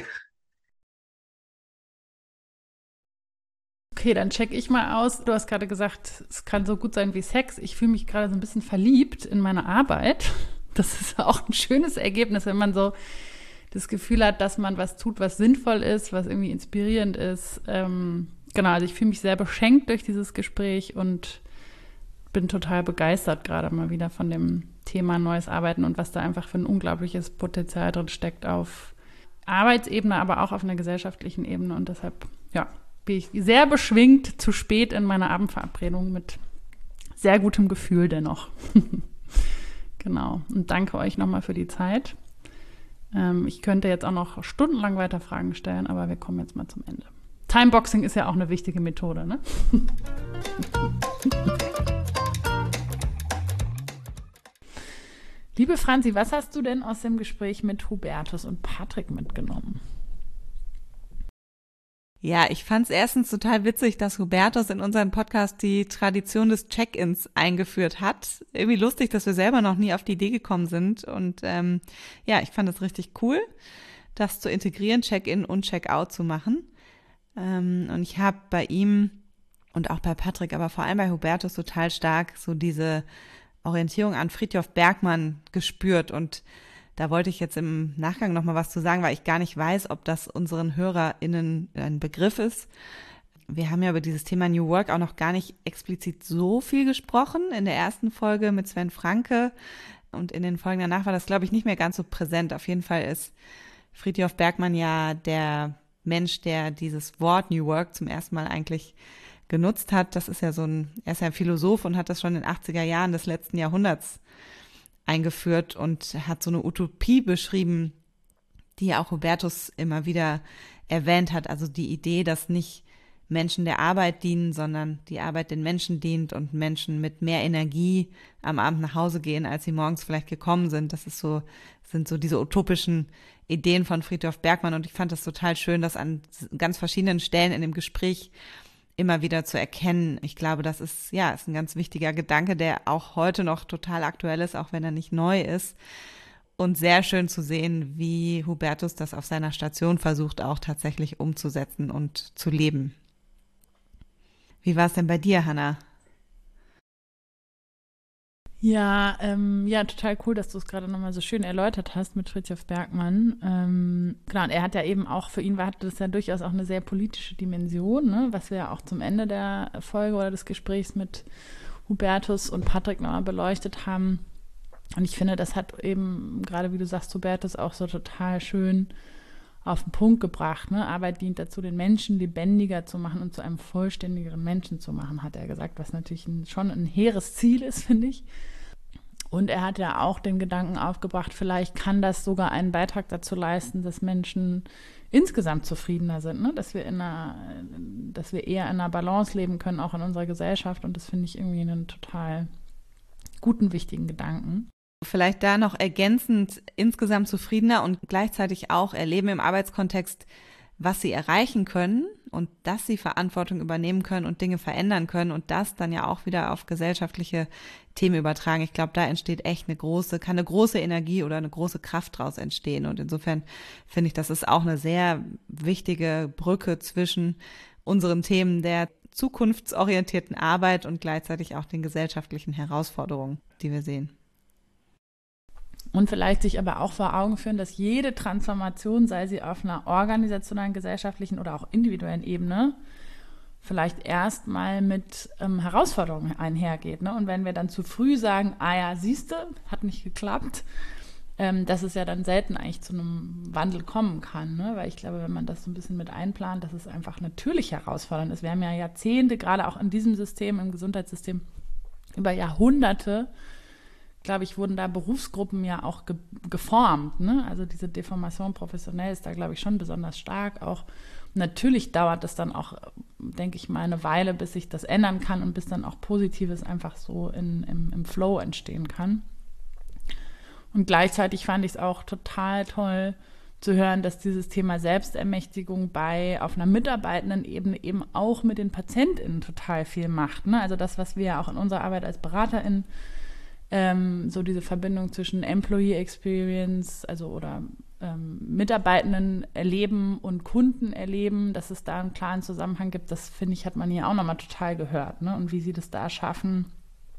Okay, dann check ich mal aus. Du hast gerade gesagt, es kann so gut sein wie Sex. Ich fühle mich gerade so ein bisschen verliebt in meine Arbeit. Das ist auch ein schönes Ergebnis, wenn man so das Gefühl hat, dass man was tut, was sinnvoll ist, was irgendwie inspirierend ist. Ähm, genau, also ich fühle mich sehr beschenkt durch dieses Gespräch und bin total begeistert gerade mal wieder von dem Thema neues Arbeiten und was da einfach für ein unglaubliches Potenzial drin steckt auf Arbeitsebene, aber auch auf einer gesellschaftlichen Ebene. Und deshalb, ja, bin ich sehr beschwingt, zu spät in meiner Abendverabredung mit sehr gutem Gefühl dennoch. Genau. Und danke euch nochmal für die Zeit. Ähm, ich könnte jetzt auch noch stundenlang weiter Fragen stellen, aber wir kommen jetzt mal zum Ende. Timeboxing ist ja auch eine wichtige Methode, ne? Liebe Franzi, was hast du denn aus dem Gespräch mit Hubertus und Patrick mitgenommen? Ja, ich fand es erstens total witzig, dass Hubertus in unseren Podcast die Tradition des Check-ins eingeführt hat. Irgendwie lustig, dass wir selber noch nie auf die Idee gekommen sind. Und ähm, ja, ich fand es richtig cool, das zu integrieren, Check-in und Check-out zu machen. Ähm, und ich habe bei ihm und auch bei Patrick, aber vor allem bei Hubertus total stark so diese Orientierung an Frithjof Bergmann gespürt. Und da wollte ich jetzt im Nachgang nochmal was zu sagen, weil ich gar nicht weiß, ob das unseren HörerInnen ein Begriff ist. Wir haben ja über dieses Thema New Work auch noch gar nicht explizit so viel gesprochen. In der ersten Folge mit Sven Franke und in den Folgen danach war das, glaube ich, nicht mehr ganz so präsent. Auf jeden Fall ist Frithjof Bergmann ja der Mensch, der dieses Wort New Work zum ersten Mal eigentlich genutzt hat. Das ist ja so ein, er ist ja ein Philosoph und hat das schon in den achtziger Jahren des letzten Jahrhunderts eingeführt und hat so eine Utopie beschrieben, die auch Hubertus immer wieder erwähnt hat. Also die Idee, dass nicht Menschen der Arbeit dienen, sondern die Arbeit den Menschen dient und Menschen mit mehr Energie am Abend nach Hause gehen, als sie morgens vielleicht gekommen sind. Das ist so, sind so diese utopischen Ideen von Frithjof Bergmann und ich fand das total schön, das an ganz verschiedenen Stellen in dem Gespräch immer wieder zu erkennen. Ich glaube, das ist, ja, ist ein ganz wichtiger Gedanke, der auch heute noch total aktuell ist, auch wenn er nicht neu ist. Und sehr schön zu sehen, wie Hubertus das auf seiner Station versucht, auch tatsächlich umzusetzen und zu leben. Wie war es denn bei dir, Hannah? Ja, ähm, ja, total cool, dass du es gerade nochmal so schön erläutert hast mit Fritjof Bergmann. Ähm, genau, und er hat ja eben auch, für ihn war das ja durchaus auch eine sehr politische Dimension, ne, was wir ja auch zum Ende der Folge oder des Gesprächs mit Hubertus und Patrick nochmal beleuchtet haben. Und ich finde, das hat eben, gerade wie du sagst, Hubertus auch so total schön auf den Punkt gebracht. Ne? Arbeit dient dazu, den Menschen lebendiger zu machen und zu einem vollständigeren Menschen zu machen, hat er gesagt, was natürlich ein, schon ein hehres Ziel ist, finde ich. Und er hat ja auch den Gedanken aufgebracht, vielleicht kann das sogar einen Beitrag dazu leisten, dass Menschen insgesamt zufriedener sind, ne? dass wir in einer, dass wir eher in einer Balance leben können, auch in unserer Gesellschaft. Und das finde ich irgendwie einen total guten, wichtigen Gedanken. Vielleicht da noch ergänzend, insgesamt zufriedener und gleichzeitig auch erleben im Arbeitskontext, was sie erreichen können und dass sie Verantwortung übernehmen können und Dinge verändern können und das dann ja auch wieder auf gesellschaftliche Themen übertragen. Ich glaube, da entsteht echt eine große, kann eine große Energie oder eine große Kraft draus entstehen. Und insofern finde ich, das ist auch eine sehr wichtige Brücke zwischen unseren Themen der zukunftsorientierten Arbeit und gleichzeitig auch den gesellschaftlichen Herausforderungen, die wir sehen. Und vielleicht sich aber auch vor Augen führen, dass jede Transformation, sei sie auf einer organisationalen, gesellschaftlichen oder auch individuellen Ebene, vielleicht erstmal mit ähm, Herausforderungen einhergeht. Ne? Und wenn wir dann zu früh sagen, ah ja, siehste, hat nicht geklappt, ähm, dass es ja dann selten eigentlich zu einem Wandel kommen kann. Ne? Weil ich glaube, wenn man das so ein bisschen mit einplant, dass es einfach natürlich herausfordernd ist. Wir haben ja Jahrzehnte, gerade auch in diesem System, im Gesundheitssystem, über Jahrhunderte, glaube ich, wurden da Berufsgruppen ja auch ge- geformt. Ne? Also diese Deformation professionell ist da, glaube ich, schon besonders stark. Auch natürlich dauert es dann auch, denke ich mal, eine Weile, bis sich das ändern kann und bis dann auch Positives einfach so in, im, im Flow entstehen kann. Und gleichzeitig fand ich es auch total toll zu hören, dass dieses Thema Selbstermächtigung bei auf einer Mitarbeitendenebene eben auch mit den PatientInnen total viel macht. Ne? Also das, was wir ja auch in unserer Arbeit als BeraterInnen Ähm, so diese Verbindung zwischen Employee Experience, also oder ähm, Mitarbeitenden erleben und Kunden erleben, dass es da einen klaren Zusammenhang gibt, das finde ich, hat man hier auch nochmal total gehört, ne? Und wie sie das da schaffen,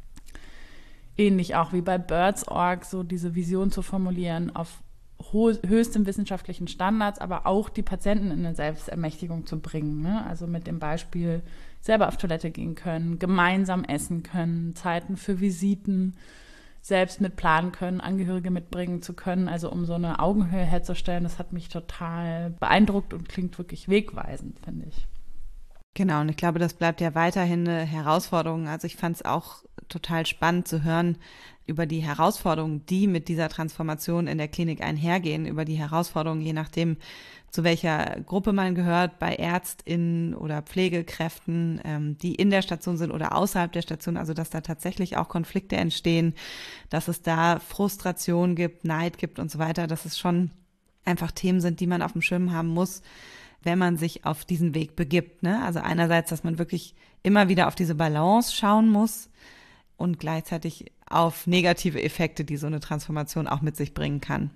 ähnlich auch wie bei Birds Punkt org, so diese Vision zu formulieren auf ho- höchstem wissenschaftlichen Standards, aber auch die Patienten in eine Selbstermächtigung zu bringen, ne? Also mit dem Beispiel selber auf Toilette gehen können, gemeinsam essen können, Zeiten für Visiten selbst mit planen können, Angehörige mitbringen zu können, also um so eine Augenhöhe herzustellen, das hat mich total beeindruckt und klingt wirklich wegweisend, finde ich. Genau, und ich glaube, das bleibt ja weiterhin eine Herausforderung. Also ich fand es auch total spannend zu hören über die Herausforderungen, die mit dieser Transformation in der Klinik einhergehen, über die Herausforderungen, je nachdem, zu welcher Gruppe man gehört, bei ÄrztInnen oder Pflegekräften, ähm, die in der Station sind oder außerhalb der Station, also dass da tatsächlich auch Konflikte entstehen, dass es da Frustration gibt, Neid gibt und so weiter, dass es schon einfach Themen sind, die man auf dem Schirm haben muss, wenn man sich auf diesen Weg begibt. Ne? Also einerseits, dass man wirklich immer wieder auf diese Balance schauen muss und gleichzeitig auf negative Effekte, die so eine Transformation auch mit sich bringen kann.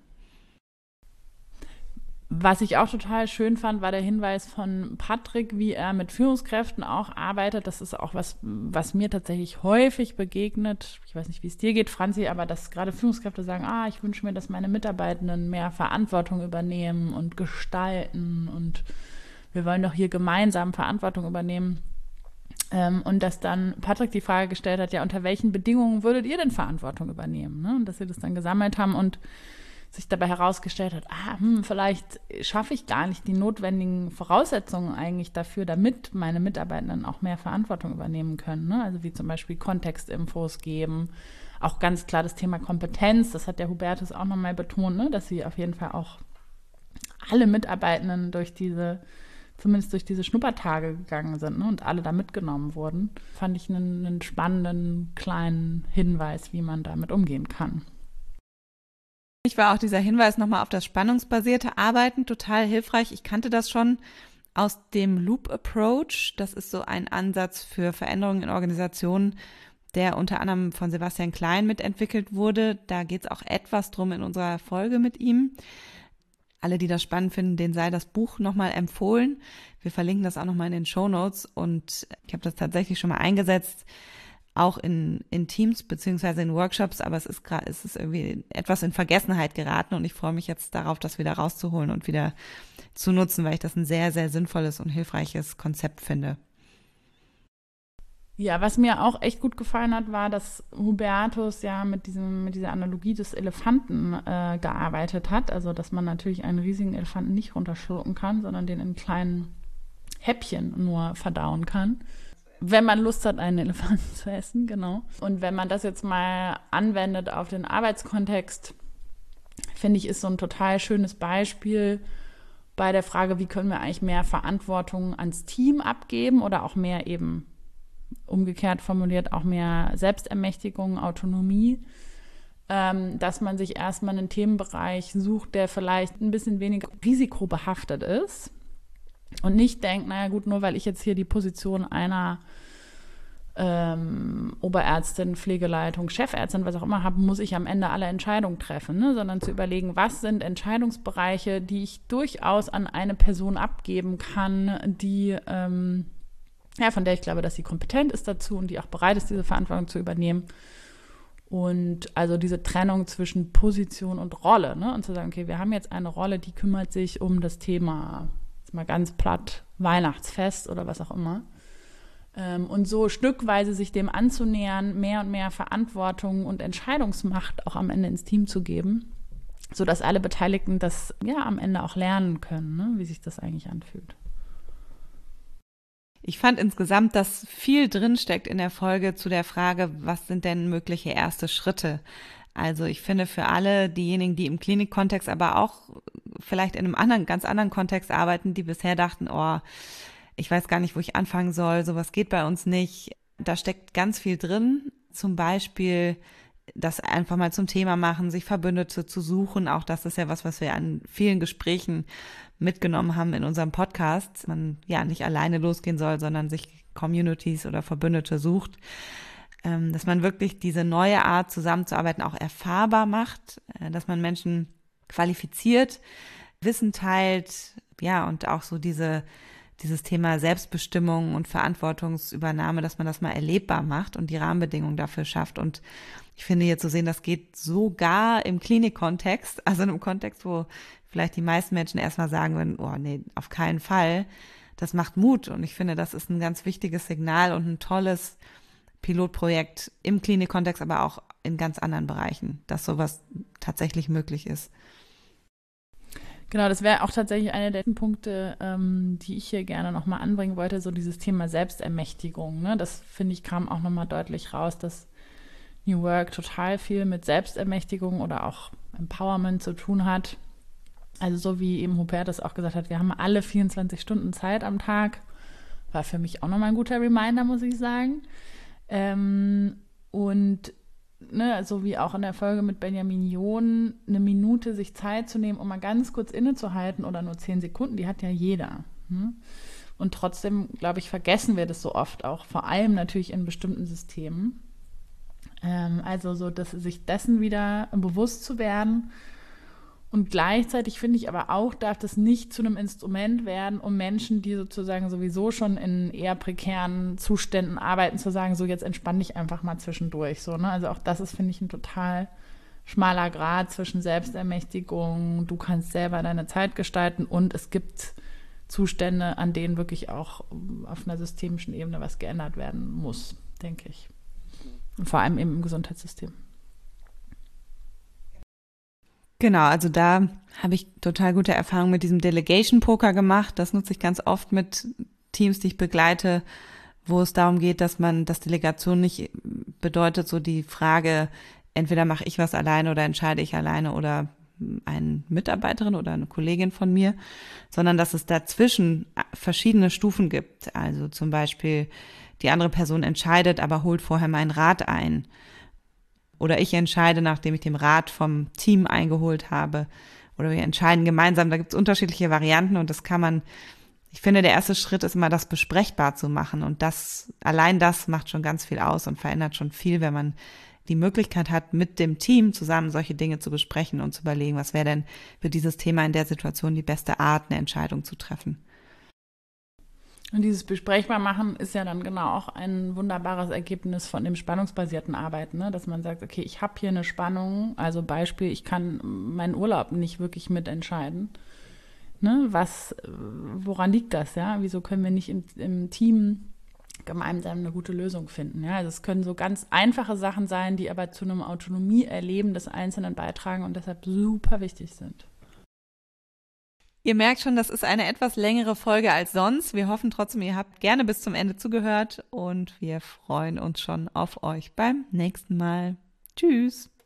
Was ich auch total schön fand, war der Hinweis von Patrick, wie er mit Führungskräften auch arbeitet. Das ist auch was, was mir tatsächlich häufig begegnet. Ich weiß nicht, wie es dir geht, Franzi, aber dass gerade Führungskräfte sagen, ah, ich wünsche mir, dass meine Mitarbeitenden mehr Verantwortung übernehmen und gestalten und wir wollen doch hier gemeinsam Verantwortung übernehmen. Ähm, und dass dann Patrick die Frage gestellt hat, ja, unter welchen Bedingungen würdet ihr denn Verantwortung übernehmen? Ne? Und dass sie das dann gesammelt haben und sich dabei herausgestellt hat, ah, hm, vielleicht schaffe ich gar nicht die notwendigen Voraussetzungen eigentlich dafür, damit meine Mitarbeitenden auch mehr Verantwortung übernehmen können. Ne? Also wie zum Beispiel Kontextinfos geben, auch ganz klar das Thema Kompetenz, das hat der Hubertus auch nochmal betont, ne? Dass sie auf jeden Fall auch alle Mitarbeitenden durch diese, zumindest durch diese Schnuppertage gegangen sind, ne? Und alle da mitgenommen wurden. Fand ich einen, einen spannenden kleinen Hinweis, wie man damit umgehen kann. Ich war auch dieser Hinweis nochmal auf das spannungsbasierte Arbeiten total hilfreich. Ich kannte das schon aus dem Loop Approach. Das ist so ein Ansatz für Veränderungen in Organisationen, der unter anderem von Sebastian Klein mitentwickelt wurde. Da geht es auch etwas drum in unserer Folge mit ihm. Alle, die das spannend finden, denen sei das Buch nochmal empfohlen. Wir verlinken das auch nochmal in den Shownotes und ich habe das tatsächlich schon mal eingesetzt, auch in, in Teams beziehungsweise in Workshops, aber es ist gerade, es ist irgendwie etwas in Vergessenheit geraten und ich freue mich jetzt darauf, das wieder rauszuholen und wieder zu nutzen, weil ich das ein sehr, sehr sinnvolles und hilfreiches Konzept finde. Ja, was mir auch echt gut gefallen hat, war, dass Hubertus ja mit diesem, mit dieser Analogie des Elefanten äh, gearbeitet hat. Also, dass man natürlich einen riesigen Elefanten nicht runterschlucken kann, sondern den in kleinen Häppchen nur verdauen kann. Wenn man Lust hat, einen Elefanten zu essen, genau. Und wenn man das jetzt mal anwendet auf den Arbeitskontext, finde ich, ist so ein total schönes Beispiel bei der Frage, wie können wir eigentlich mehr Verantwortung ans Team abgeben oder auch mehr eben umgekehrt formuliert auch mehr Selbstermächtigung, Autonomie, ähm, dass man sich erstmal einen Themenbereich sucht, der vielleicht ein bisschen weniger risikobehaftet ist und nicht denkt, naja gut, nur weil ich jetzt hier die Position einer ähm, Oberärztin, Pflegeleitung, Chefärztin, was auch immer habe, muss ich am Ende alle Entscheidungen treffen, ne? Sondern zu überlegen, was sind Entscheidungsbereiche, die ich durchaus an eine Person abgeben kann, die ähm, ja, von der ich glaube, dass sie kompetent ist dazu und die auch bereit ist, diese Verantwortung zu übernehmen. Und also diese Trennung zwischen Position und Rolle, ne? Und zu sagen, okay, wir haben jetzt eine Rolle, die kümmert sich um das Thema, jetzt mal ganz platt, Weihnachtsfest oder was auch immer. Ähm, und so stückweise sich dem anzunähern, mehr und mehr Verantwortung und Entscheidungsmacht auch am Ende ins Team zu geben, sodass alle Beteiligten das ja am Ende auch lernen können, ne? Wie sich das eigentlich anfühlt. Ich fand insgesamt, dass viel drinsteckt in der Folge zu der Frage, was sind denn mögliche erste Schritte? Also ich finde für alle diejenigen, die im Klinikkontext, aber auch vielleicht in einem anderen, ganz anderen Kontext arbeiten, die bisher dachten, oh, ich weiß gar nicht, wo ich anfangen soll, sowas geht bei uns nicht. Da steckt ganz viel drin, zum Beispiel das einfach mal zum Thema machen, sich Verbündete zu suchen. Auch das ist ja was, was wir an vielen Gesprächen mitgenommen haben in unserem Podcast. Man ja nicht alleine losgehen soll, sondern sich Communities oder Verbündete sucht. Dass man wirklich diese neue Art zusammenzuarbeiten auch erfahrbar macht, dass man Menschen qualifiziert, Wissen teilt, ja, und auch so diese dieses Thema Selbstbestimmung und Verantwortungsübernahme, dass man das mal erlebbar macht und die Rahmenbedingungen dafür schafft. Und ich finde jetzt zu sehen, das geht sogar im Klinikkontext, also in einem Kontext, wo vielleicht die meisten Menschen erstmal sagen würden, oh nee, auf keinen Fall. Das macht Mut und ich finde, das ist ein ganz wichtiges Signal und ein tolles Pilotprojekt im Klinikkontext, aber auch in ganz anderen Bereichen, dass sowas tatsächlich möglich ist. Genau, das wäre auch tatsächlich einer der Punkte, ähm, die ich hier gerne nochmal anbringen wollte, so dieses Thema Selbstermächtigung. Ne? Das, finde ich, kam auch nochmal deutlich raus, dass New Work total viel mit Selbstermächtigung oder auch Empowerment zu tun hat. Also so wie eben Hubert das auch gesagt hat, wir haben alle vierundzwanzig Stunden Zeit am Tag. War für mich auch nochmal ein guter Reminder, muss ich sagen. Ähm, und Ne, so wie auch in der Folge mit Benjamin John, eine Minute sich Zeit zu nehmen, um mal ganz kurz innezuhalten oder nur zehn Sekunden, die hat ja jeder. Ne? Und trotzdem, glaube ich, vergessen wir das so oft auch, vor allem natürlich in bestimmten Systemen. Ähm, also so, dass sich dessen wieder bewusst zu werden. Und gleichzeitig finde ich aber auch, darf das nicht zu einem Instrument werden, um Menschen, die sozusagen sowieso schon in eher prekären Zuständen arbeiten, zu sagen, so jetzt entspann dich einfach mal zwischendurch. So, ne? Also auch das ist, finde ich, ein total schmaler Grat zwischen Selbstermächtigung, du kannst selber deine Zeit gestalten und es gibt Zustände, an denen wirklich auch auf einer systemischen Ebene was geändert werden muss, denke ich. Und vor allem eben im Gesundheitssystem. Genau, also da habe ich total gute Erfahrungen mit diesem Delegation-Poker gemacht. Das nutze ich ganz oft mit Teams, die ich begleite, wo es darum geht, dass man, dass Delegation nicht bedeutet, so die Frage, entweder mache ich was alleine oder entscheide ich alleine oder eine Mitarbeiterin oder eine Kollegin von mir, sondern dass es dazwischen verschiedene Stufen gibt. Also zum Beispiel die andere Person entscheidet, aber holt vorher meinen Rat ein. Oder ich entscheide, nachdem ich den Rat vom Team eingeholt habe. Oder wir entscheiden gemeinsam. Da gibt es unterschiedliche Varianten und das kann man, ich finde, der erste Schritt ist immer, das besprechbar zu machen. Und das, allein das macht schon ganz viel aus und verändert schon viel, wenn man die Möglichkeit hat, mit dem Team zusammen solche Dinge zu besprechen und zu überlegen, was wäre denn für dieses Thema in der Situation die beste Art, eine Entscheidung zu treffen. Und dieses besprechbar machen ist ja dann genau auch ein wunderbares Ergebnis von dem spannungsbasierten Arbeiten, ne? Dass man sagt, okay, ich habe hier eine Spannung, also Beispiel, ich kann meinen Urlaub nicht wirklich mitentscheiden. Ne? Was, woran liegt das? Ja? Wieso können wir nicht im, im Team gemeinsam eine gute Lösung finden? Ja? Also es können so ganz einfache Sachen sein, die aber zu einem Autonomieerleben des Einzelnen beitragen und deshalb super wichtig sind. Ihr merkt schon, das ist eine etwas längere Folge als sonst. Wir hoffen trotzdem, ihr habt gerne bis zum Ende zugehört und wir freuen uns schon auf euch beim nächsten Mal. Tschüss!